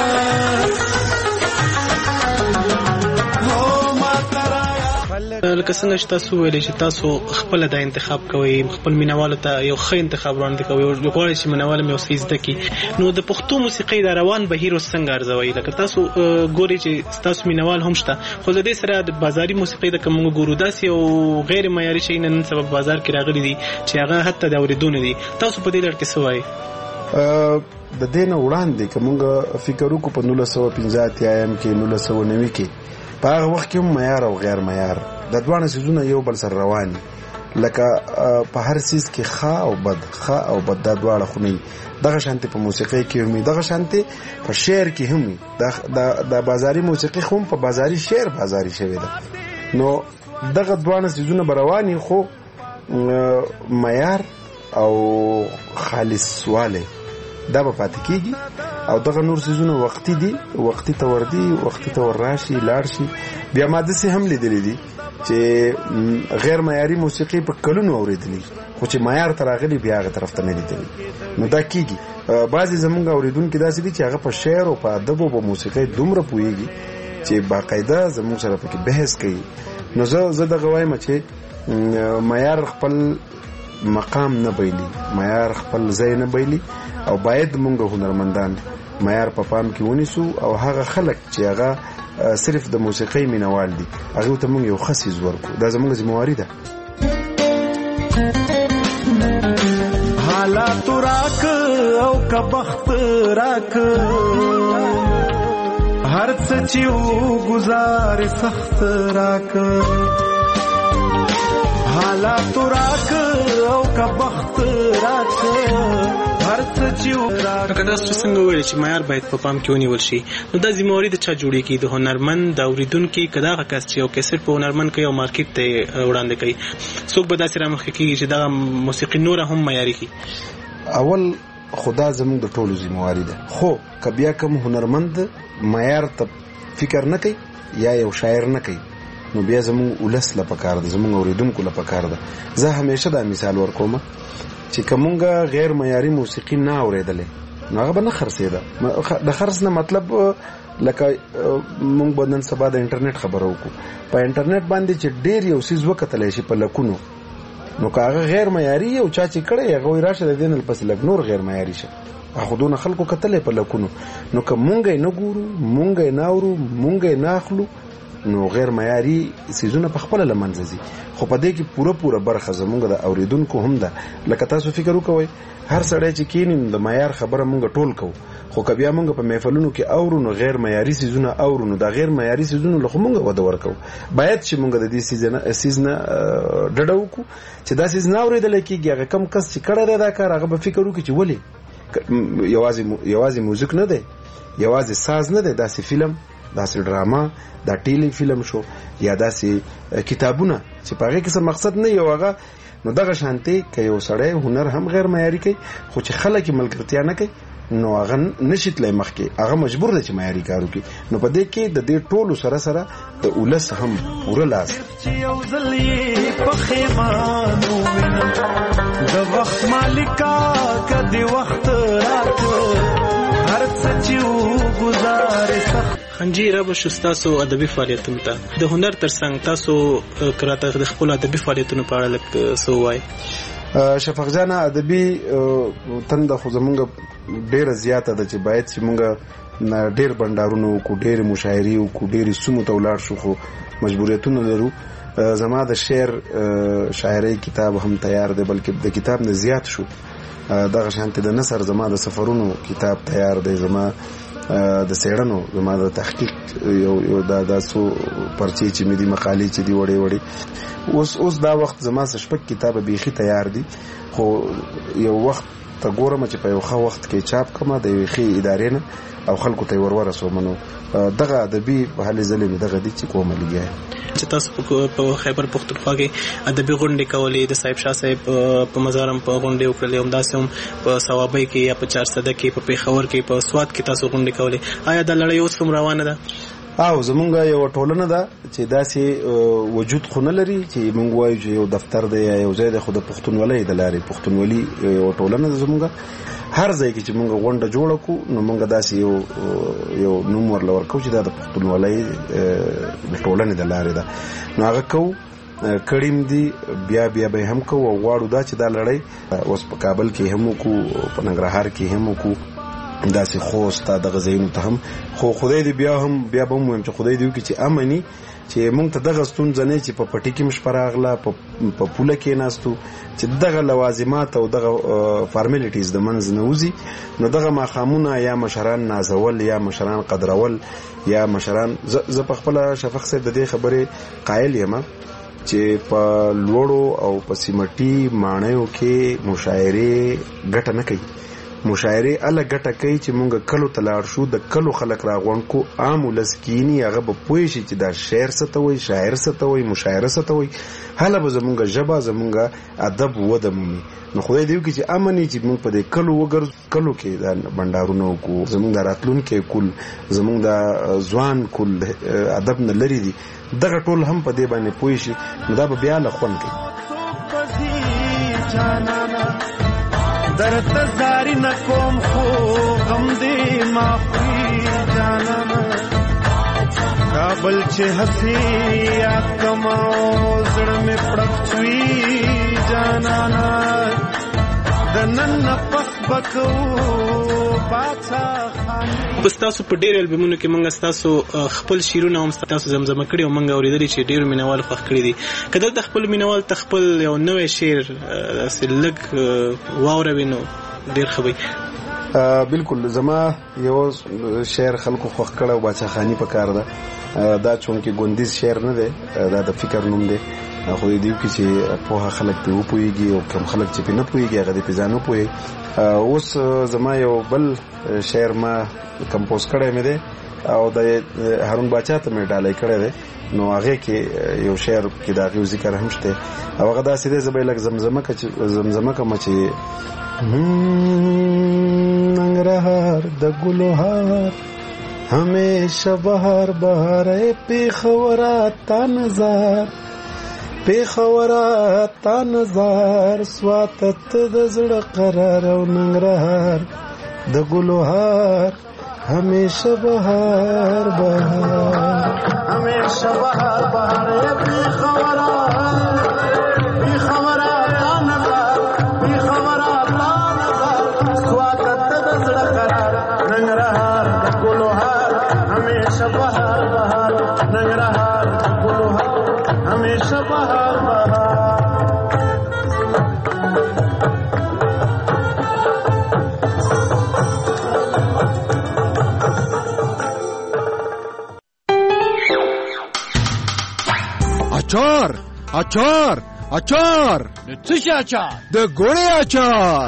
لکه څنګه چې تاسو ویلې چې تاسو خپل د انتخاب کوئ، خپل مینوالو ته یو ښه انتخاب وړاندې کوئ او غواړئ چې مینوال مې اوس زده کړي، نو د پښتو موسیقۍ د روان بهیر اوس څنګه ارزوئ؟ لکه تاسو ګورئ چې تاسو مینوال هم شته، خو د دې سره د بازاري موسیقۍ د که موږ ګورو داسې یو غیر معیاري شی نن سبا بازار کې راغلي دي چې هغه حتی د اورېدو نه دي. تاسو په دې لړ کې څه وایئ؟ د دې نه وړاندې که موږ فکر وکړو په نولس سوه پنځه اتیایم کې، نولس سوه نوي کې، په هغه وخت کې هم معیار او غیر معیار د دواړه څیزونه یو بل سره روان دي. لکه په هر څیز کې ښه او بد، ښه او بد دا دواړه خو نه وي. دغه شانتې په موسیقۍ کې هم وي، دغه شانتې په شعر کې هم وي. د بازاري موسیقي خو هم په بازاري شعر بازاري شوې ده. نو دغه دواړه څیزونه به روان وي، خو معیار او خالص والی دا به پاتې کېږي، او دغه نور څیزونه وختي دي، وختي ته وردي، وختي ته ور راشي لاړ شي. بیا ما داسې هم لیدلی دي چې غیر معیاري موسیقي په کلونو اورېدلي، خو چې معیار ته راغلي بیا هغه طرف ته نه لیدلي. نو دا کېږي. بعضې زمونږ اورېدونکي داسې دي چې هغه په شعر او په ادب او په موسیقۍ دومره پوهېږي چې باقاعده زمونږ سره پکې بحث کوي. نو زه زه دغه وایم چې معیار خپل مقام نه بایلي، معیار خپل ځای نه بایلي، او باید مونږ هنرمندان معیار په پام کې ونیسو، او هغه خلک چې هغه صرف د موسیقۍ مینوال دي هغه ته مونږ یو ښه څیز ورکړو. دا زموږ ذمہواري ده. حالات راک او که بخت راک هر څه چې وګزار سخت راک، حالات راک او که بخت راک هر څه چې وګزار. که تاسو څنګه وویل چې معیار باید په پام کې ونیول شي، نو دا ذمہواري د چا جوړېږي؟ د هنرمند، د اورېدونکي، که دغه کس چې یو کیسټ په هنرمند کوي او مارکیټ ته وړاندې کوي، څوک به داسې رامخکې کېږي چې دغه موسیقي نوره هم معیاري کړي؟ اول خدا زموږ د ټولو ذمہواري ده، خو که بیا کوم هنرمند معیار ته فکر نه کوي یا یو شاعر نه کوي، نو بیا زموږ ولس له پکار ده، زموږ اورېدونکو له پکار ده. زه همیشه دا مثال ورکوم چې که مونږ غیر معیاري موسیقي نه اورېدلې نو هغه به نه خرڅېده. د خرڅ نه مطلب لکه مونږ به نن سبا د انټرنیټ خبره وکړو، په انټرنیټ باندې چې ډېر یو څیز وکتلی شي په لکونو، نو که هغه غیر معیاري او چا چې کړی هغه وایي راشه د دې نه پسې لږ نور غیر معیاري شه، هغه دونه خلکو کتلی په لکونو. نو که مونږ یې نه ګورو، مونږ یې نه اورو، مونږ یې نه اخلو، نو غیر معیاري څیزونه په خپله له منځه ځي. خو په دې کې پوره پوره برخه زمونږ د اورېدونکو هم ده. لکه تاسو فکر وکوئ هر سړی چې کینی نو د معیار خبره مونږ ټول کوو، خو که بیا مونږ په محفلونو کې اورو نو غیر معیاري څیزونه اورو، نو دا غیر معیاري څیزونه له خو مونږ وده ورکوو. باید چې مونږ د دې څیز نه ډډه وکړو چې دا څیز نه اورېدلی کېږي. هغه کم کس چې کړی دی دا کار هغه به فکر وکړي چې ولې یوازې موزیک نه دی، یوازې ساز نه دی، داسې فلم، داسې ډراما، دا ټیلی فلم شو یا داسې کتابونه چې په هغې کې څه مقصد نه یو هغه. نو دغه شانتې که یو سړی هنر هم غیر معیاري کوي خو چې خلک یې ملګرتیا نه کوي نو هغه نشي تللی مخکې، هغه مجبور دی چې معیاري کار وکړي. نو په دې کې د دې ټولو سره سره د ولس هم پوره لاس. د وخت مالکا کدی وخت راکو هر هر څه چې وګزارې سخت خنجي را به شستاسو ادبي فعالیتونو ته د هنر ترڅنګ تاسو کراته د خپل ادبي فعالیتونو په اړه لک څه وایي؟ شفق جان ادبي تنده خو زمونږ ډیره زیاته ده چې باید چې مونږ ډیر بندارونه وکړو، ډیر مشاعري وکړو، ډیر سمو ته ولاړ شو، خو مجبوریتونه لرو. زما د شعر شاعري کتاب هم تیار دی، بلکې د کتاب نه زیات شو. دغه شانتي د نثر زما د سفرونو کتاب تیار دی، زما د سیړنو زما د تحقیق یو یو دا داسو پرچی چې مې دي مقالې چې دی وړي وړي. اوس اوس دا وخت زما شپږ کتاب بیخي تیار دي، خو یو وخت ته ګورم چې په یو ښه وخت کې چاپ کما د یو ښه ادارې نه او خلکو ته ورور سومنو دغه ادبي په حال ظلم دغه دي چې کومه لګي چې تاسو په خیبر پختونخوا کې ادبي غونډې کولې، د صاحب شاه صاحب په مزارم په غونډې وکړلې، هم داسې هم په ثوابۍ کې یا په چارسده کې په پیښور کې په سوات کې تاسو غونډې کولې. آیا دا لړۍ اوس هم روانه ده؟ او زمونږ یو ټولنه ده چې داسې وجود خو نه لري چې مونږ وایو چې یو دفتر دی یا یو ځای دی، خو د پښتونولۍ د لارې پښتونولي یو ټولنه ده زمونږ. هر ځای کې چې مونږ غونډه جوړه کړو نو مونږ داسې یو یو نوم ورله ورکوو چې دا د پښتونولۍ د ټولنې د لارې ده. نو هغه کوو، کړیم دي، بیا بیا به هم کوو او غواړو دا چې دا لړۍ اوس په کابل کې هم وکړو، په ننګرهار کې هم وکړو، داسې خوست ته دغه ځایونو ته هم. خو خدای دې بیا هم بیا به هم وایم چې خدای دې وکړي چې امني چې مونږ ته دغه ستونزه نه چې په پټي کې مشپه راغله، په پوله کې ناستو، چې دغه لوازمات او دغه فارمیلیټیز د منځ نه وځي. نو دغه ماښامونه یا مشران نازول یا مشران قدرول یا مشران زه په خپله شفق صاحب د دې خبرې قایل یم چې په لوړو او په سیمټي ماڼیو کې مشاعرې ګټه نه کوي. مشاعرې اله ګټه کوي چې مونږ کلو ته لاړ شو، د کلو خلک راغونډ کو، عام ولس کینی هغه به پوه شي چې دا شعر څه ته وایي، شاعر څه ته وایي، مشاعره څه ته وایي. هله به زمونږ ژبه زمونږ ادب وده مومي. نو خدای دې وکړي چې امني چې مونږ په دې کلو وګرځو، کلو کې دا بندارونه وکړو، زمونږ د راتلونکي کل، زمونږ د ځوان کل ادب نه لري دي، دغه ټول هم په دې باندې پوه شي. نو دا به بیا له خوند کوي. درت زاری نکوم خو غم دې معافي جانانا، کابل چې هسي یا کماو زړه مې پړک چوي جانانا، د نن پس بکو باچا خان. بس تاسو په ډېر البمونو کې مونږ تاسو خپل شعرونه هم تاسو زمزمه کړي او مونږ اورېدلي چې ډېر مینوال خوښ کړي دي. که دلته خپل مینوال ته خپل یو نوی شعر داسې لږ واوروي نو ډېر ښه وي. بالکل زما یو شعر خلکو خوښ کړی او باچا خاني په کار ده. دا چونکې ګوندیز شعر نه دی، دا د فکر نوم دی. خو دې دیو کې چې پوهه خلک پې وپوهېږي او کم خلک چې پې نه پوهېږي هغه دې پې ځان وپوهېږي. اوس زما یو بل شعر ما کمپوز کړی مې دی او د هارون باچا ته مې ډالۍ کړی دی. نو هغې کې یو شعر کې د هغې ذکر هم شته او هغه داسې دی. زه به یې لږ زمزمه زمزمه کړم چې ننګرهار د ګلو هار همیشه بهار بهار پیښوره تا نظر پیښوره تا نظر سواتت د زړه قرار او ننګرهار د ګلو هار همیشه بهار بهار همیشه بهار بهار پیښوره پیښوره تا نظر پیښوره تا نظر سواتت د زړه قرار ننګرهار د ګلو هار همیشه بهار بهار ننګرهار د ګلو هار همیشه بهار بهار. اچار اچار اچار د څه شي اچار؟ د ګوړې اچار.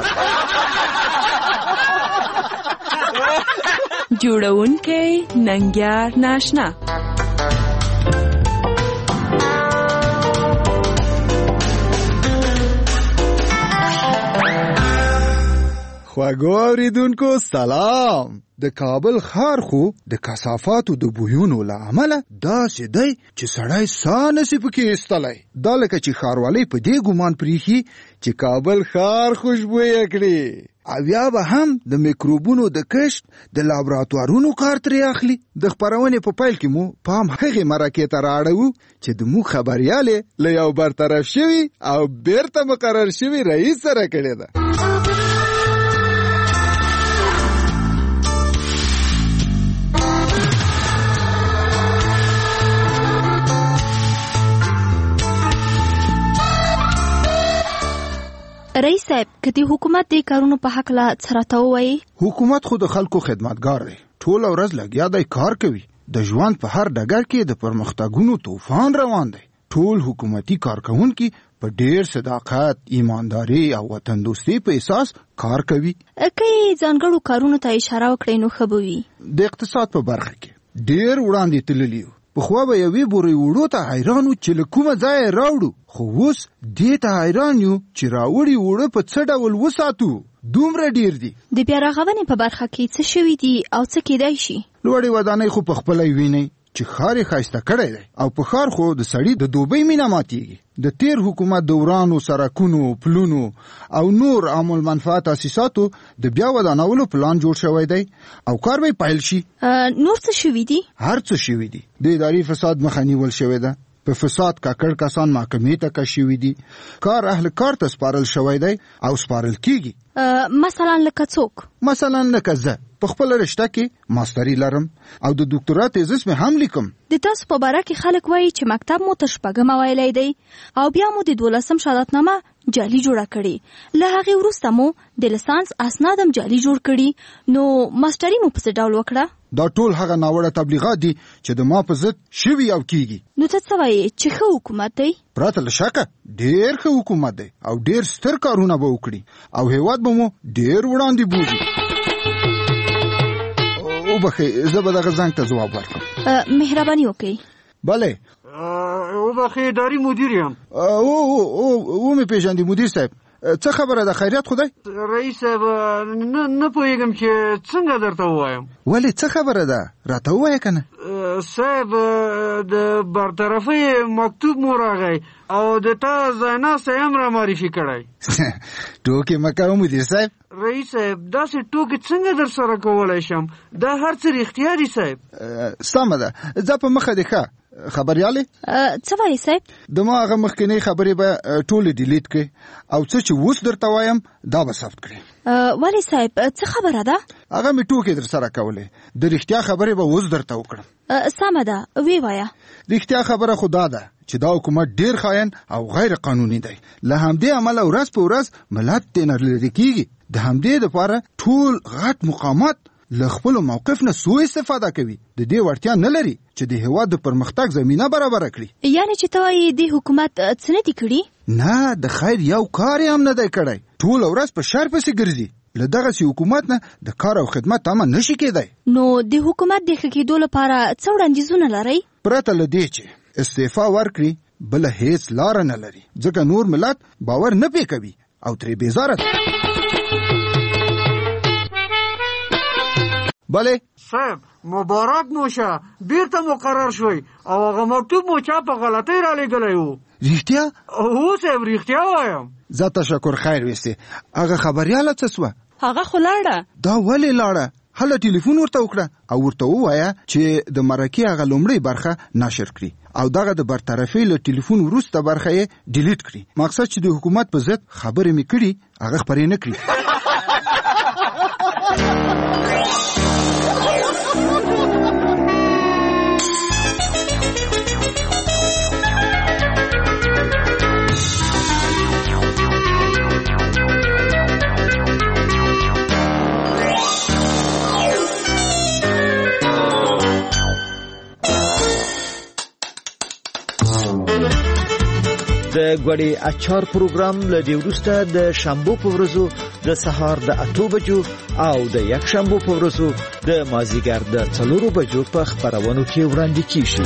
جوړونکی ننګیار ناشنا. خواږو اوریدونکو سلام. د کابل ښار خو د کثافاتو د بویونو له امله داسې دی چې سړی ساه نشي پکې ایستلی. دا لکه چې ښاروالۍ په دې ګمان پریښي چې کابل ښار خوشبویه کړي، او یا به هم د میکروبونو د کشف د لابراتوارونو کار ترې اخلي. د خپرونې په پیل کې مو پام هغې مرکې ته رااړوو چې د موږ خبریالې له یو برطرف شوي او بیرته مقرر شوي رئیس سره کړې ده. رئیس صاحب کدی حکومت د کارونو په حق لا څرته وایي؟ حکومت خو د خلکو خدمتګار دی، ټول ورځ لګیا دی کار کوي. د ژوند په هر ډګر کې د پرمختګونو طوفان روان دی. ټول حکومتي کارکونکي په ډیر صداقت، ایمانداري او وطن دوستي په اساس کار کوي. کله ځانګړو کارونو ته اشاره وکړئ نو ښه به وي. د اقتصاد په برخه کې ډیر وړاندې تللی یو. پخوا به یوې بورې وړو ته حیران وو چې له کومه ځایه راوړو، خو اوس دې ته حیران یو چې راوړي وړه په څه ډول وساتو. دومره ډیر دي. د بیا رغونې په برخه کې څه شوي دي او څه کېدای شي؟ لوړې ودانۍ خو په خپله وینئ چې ښار یې ښایسته کړی دی، او په ښار خو د سړي د دوبۍ مینه ماتېږي. د تیر حکومت دورانو سرکونو، پلونو او نور عام المنفعه تاسیساتو د بیا ودانولو پلان جوړ شوی دی او کار به پیل شي. نور څه شوي دي؟ هر څه شوي دي. د اداري فساد مخه نیول شوی ده، په فساد کاکړ کسان محکمې ته کش شوي دي، کار اهل کار ته سپارل شوی دی او سپارل کیږي. مثلا لکه څوک؟ مثلا لکه زه په خپل رشته کې ماستری لرم او د ډاکټرا تیزس مې هم لیکم. د تاسو په باره کې خلک وایي چې مکتب مو تر شپږمه ویلی دی او بیا مو د دولسم شهادتنامه جعلي جوړه کړې، له هغې وروسته مو د لیسانس اسناد هم جعلي جوړ کړي. نو ماستري مو په څه ډول وکړه؟ دا ټول هغه ناوړه تبلیغات دي چې د ما په ضد شوي او کیږي. نو ته څه وایې چې ښه حکومت دی؟ پرته له شکه ډېر ښه حکومت دی او ډېر ستر کارونه به وکړي او هیواد به مو ډېر وړاندې بوځي. وبخې زه به دغه زنګ ته ځواب ورکړم. مهرباني وکړئ. بله. وبخې اداري مدیر یم. او او ومې پېژندې مدیر صاحب. څه خبره ده؟ خیریت خدای؟ رئیس صاحب نه نه پوهېږم چې څنګه درته ووایم. ولې څه خبره ده؟ راته ووایه که نه. صاحب د برطرفۍ مکتوب مو راغی او د تا ځایناستی هم را معرفي کړی. ټوکې مه کوه مدیر صاحب. رئیس صاحب داسې ټوکې څنګه در سره کولی شم؟ دا هر څه رښتیا دي صاحب. سمه ده، ځه په مخه دې ښه. خبریالې څه وایي صاحب؟ د ما هغه مخکینۍ خبرې به ټولې ډیلیټ کړې او څه چې اوس درته وایم دا به ثبت کړې. ولې صاحب څه خبره ده؟ هغه مې ټوکې در سره کولې، د رښتیا خبرې به اوس درته وکړم. سمه ده، وی وایه. رښتیا خبره خو دا ده چې دا حکومت ډیر خاین او غیر قانوني دی. له همدې امله ورځ په ورځ ملت ترې نه لرې کېږي. د همدې دپاره ټول غټ مقامات له خپل موقف نه سوء استفاده کوي، د دې وړتیا نه لري چې د هېواد د پرمختګ زمینه برابره کړي. یعنې چې ته وایې د حکومت څه نه دي کړي؟ نه، د خیر یو کار یې هم نه دی کړی. ټوله ورځ په شر پسې ګرځي. له دغسې حکومت نه د کار او خدمت تمه نشي کېدی. نو د حکومت د ښه کېدو لپاره څه وړاندیزونه لرئ؟ پرته له دې چې استعفا ورکړي بله هیڅ لاره نه لري، ځکه نور ملت باور نه پې کوي او ترې بیزاره دی. بله صاحب مبارک مو شه، بیرته مقرر شوی او هغه مکتوب مو چا په غلطۍ را لېږلی و. رښتیا؟ هو صاحب رښتیا وایم. زه تشکر خیر ویستې. هغه خبریاله څه سوه؟ هغه خو لاړه. دا ولې لاړه؟ هله ټلیفون ورته وکړه او ورته ووایه چې د مرکې هغه لومړۍ برخه نشر کړي او دغه د برطرفۍ له ټلیفون وروسته برخه یې ډیلیټ کړي. مقصد چې د حکومت په ضد خبرې مې کړي هغه خپرې نه کړي. د غوړي اچار پروګرام له دې وروسته د شنبه په ورځو د سهار د اته بجو او د یک شنبه په ورځو د مازیګر د څلورو بجو په خبرونو کې وړاندې کیږي.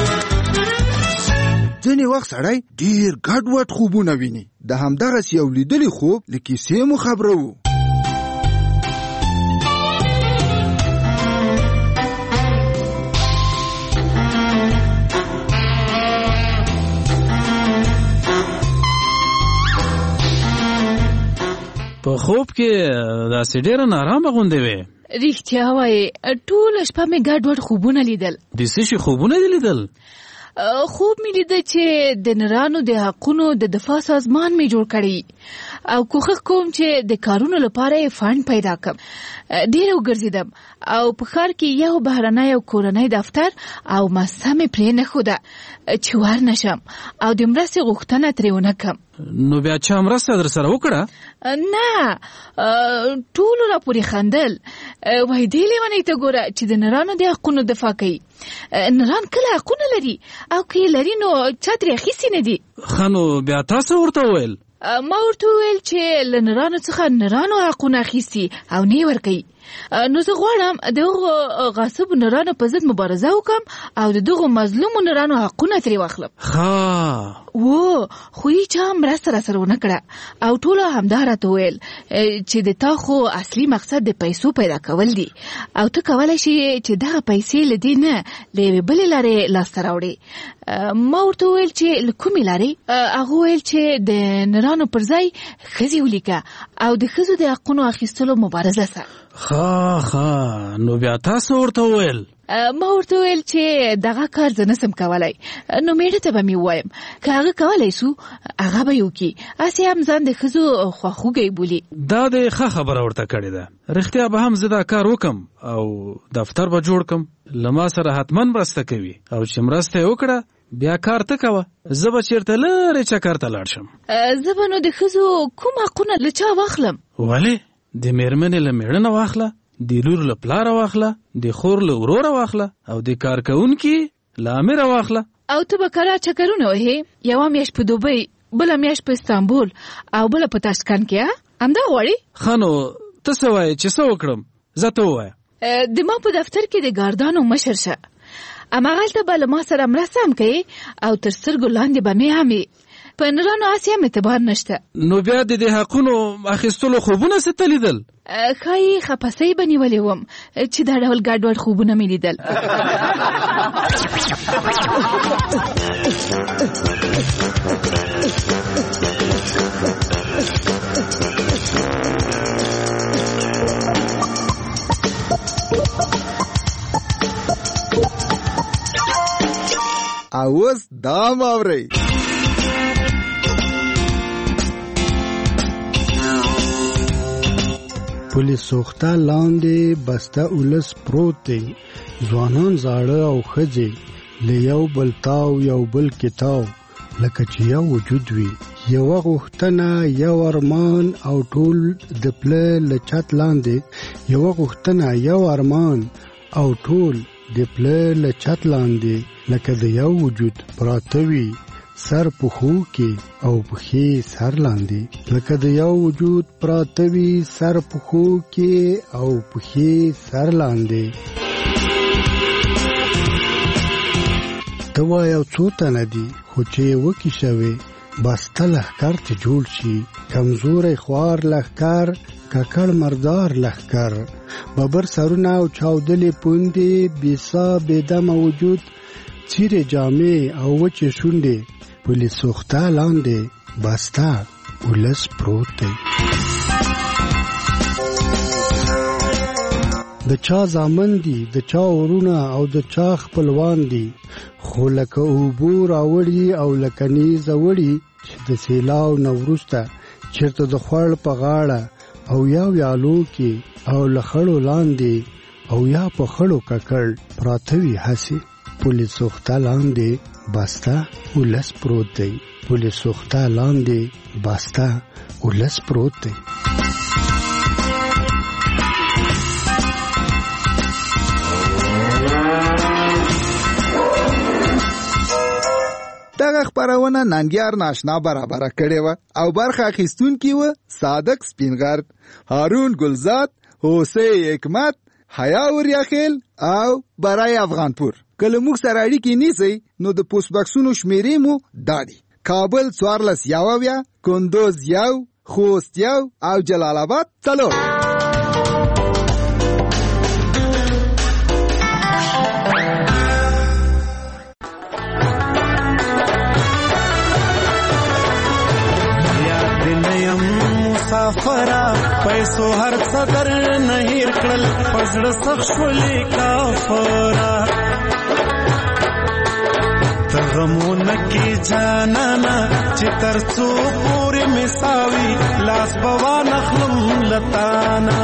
ځینې وخت سړی ډیر ګډوډ خوبونه ویني. د همدغه یو لیدلی خوب له کیسې مو خبرو. په خوب کې داسې ډېره نارامه غوندې وې. رښتیا وایې ټوله شپه مې ګډوډ خوبونه لیدل. د څه شي خوبونه دې لیدل؟ خوب مې لیده چې د نرانو د حقونو د دفاع سازمان مې جوړ کړی او کوښښ کوم چې د کارونو لپاره یې فنډ پیدا کړم. ډېر وګرځېدم او په ښار کې یو بهرنی او کورنی دفتر او مسه مې پرې نښوده چې ور نشم او د مرستې غوښتنه ترې ونه کړم. نو بیا چا مرسته در سره وکړه؟ نه، ټولو راپورې خندل. وایي دې لیونۍ ته ګوره چې د نرانو د حقونو دفاع کوي. نران کله حقونه لري او که یې لري نو چا ترې اخیستي نه دي. ښه نو بیا تاسو ورته وویل؟ ما ورته وویل چې له نرانو څخه نرانو حقونه اخیستي او نه یې ورکوي. نو زه غواړم د هغو غاصبو نرانو په ضد مبارزه وکړم او د دغو مظلومو نرانو حقونه ترې واخلم. ښه و خو هیچا مرسته راسره ونه کړه او ټوله همدا راته وویل چې د تا خو اصلي مقصد د پیسو پیدا کول دي او ته کولی شي چې دغه پیسې له دې نه له یوې بلې لارې لاسته راوړې. ما ورته وویل چې له کومې لارې؟ هغه وویل چې د نرانو پر ځای ښځې ولیکه او د ښځو د حقونو اخیستلو مبارزه سره. ښه ښه نو بیا تاسو ورته وویل؟ ما ورته وویل چې دغه کار زه نسم کولی. نو میړه ته به مې ووایم که هغه کولی سو هغه به یې وکړي. هسې هم ځان د ښځو خواخوږی بولي. دا د ښه خبره ورته کړې ده. رښتیا به هم زه دا کار وکم او دفتر به جوړ کم. له ما سره حتما مرسته کوي او چې مرسته یې وکړه بیا کار ته کوه. زه به چېرته لرې چکر ته لاړ شم. زه به نو د ښځو کوم حقونه له چا واخلم؟ ولې؟ د مېرمنې له مېړه نه واخله، د لور له پلاره واخله، د خور له وروره واخله او د کارکوونکي له امره واخله. او ته به کله چکرونه وهې؟ یوه میاشت په دوبۍ، بله میاشت په استانبول او بله په تاشکند کې. همدا غواړې؟ ښه نو ته څه وایې چې څه وکړم؟ زه ته ووایه. د ما په دفتر کې د ګاردانو مشر شه. هماغلته به له ما سره مرسته هم کوې او تر سترګو لاندې به مې هم وي. په نرانو هسې هم اعتبار نشته. نو بیا د دې حقونو اخیستلو خوبونه څه ته لیدل؟ ښایي خپسۍ به نیولې وم چې دا ډول ګډوډ خوبونه مې لیدل. اوس دا واورئ. پولیس سوخته لاندې بسته اولس پروت دی. ځوانان زاړه او ښځې له یو بل تاو یو بل کتاو لکه چې یو وجود وي. یوه غوښتنه یو ارمان او ټول د پله له چت لاندې. یوه غوښتنه یو ارمان او ټول د پله له چت لاندې لکه د یو وجود پراته وي. سر پخو کې او پخې سر لاندې لکه د یو وجود پراته وي. سر پخو کې او پخې سر لاندې. ته وایه څو تنه دي خو چې وکې شوې بسته لښکر ته جوړ شي. کمزوری خوار لښکر، ککړ مردار لښکر، ببر سرونه او چاودلې پوندې، بېسا بېدمه وجود، څیرې جامې او وچې شونډې. پولیس سوخته لاندې بسته ولس پروت دی. د چا زامن دي، د چا ورونه او د چا خپلوان دي. خو لکه اوبو راوړي او لکه نیزه وړي چې د سیلاو نه وروسته چېرته د خوړ په غاړه او یا ویالو کې او له خړو لاندې او یا په خړو ککړ پراته وي هسې. پولیس سوخته لاندې بسته ولس پروت دی. پولیس سوخته لاندې بسته ولس پروت دی. دغه خبرونه ننګیار ناشنا برابر کړي و او برخه اخیستونکي و صادق سپینغرد، هارون گلزاد، حسین حکمت، حیا وریاخیل او برای افغانپور. کله موږ سره اړیکې نیسئ نو د پوسټ باکسونو شمیرې مو دادي: کابل څوارلس یوه، کندوز یو، خوست یو او جلال آباد څلور. مسافرا پیسو هر صدر نهیر کړل پزړه سخت شولې کافرا تغمونه کی جانانا چې ترڅو پورې مساوي لاس بوا نخلم لتانا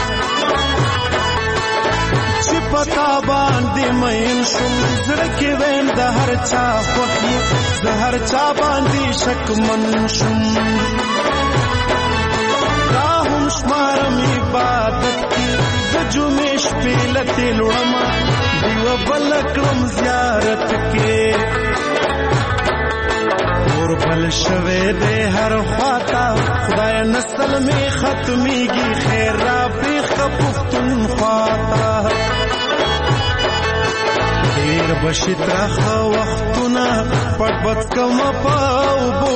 چې پتا باندې مین شم زړه کې وین د هر چا خوښي د هر چا باندې شک من شم راهم شمارم عبادت کی د جمعې شپې لته لړما دیو بل کړم زیارت کې اور بل شوه دې هر خواتا خدای نسل می ختميږي خیر را بیخ پختون خواتا دیر بشی ترخ وختونه پټ بد کما پاو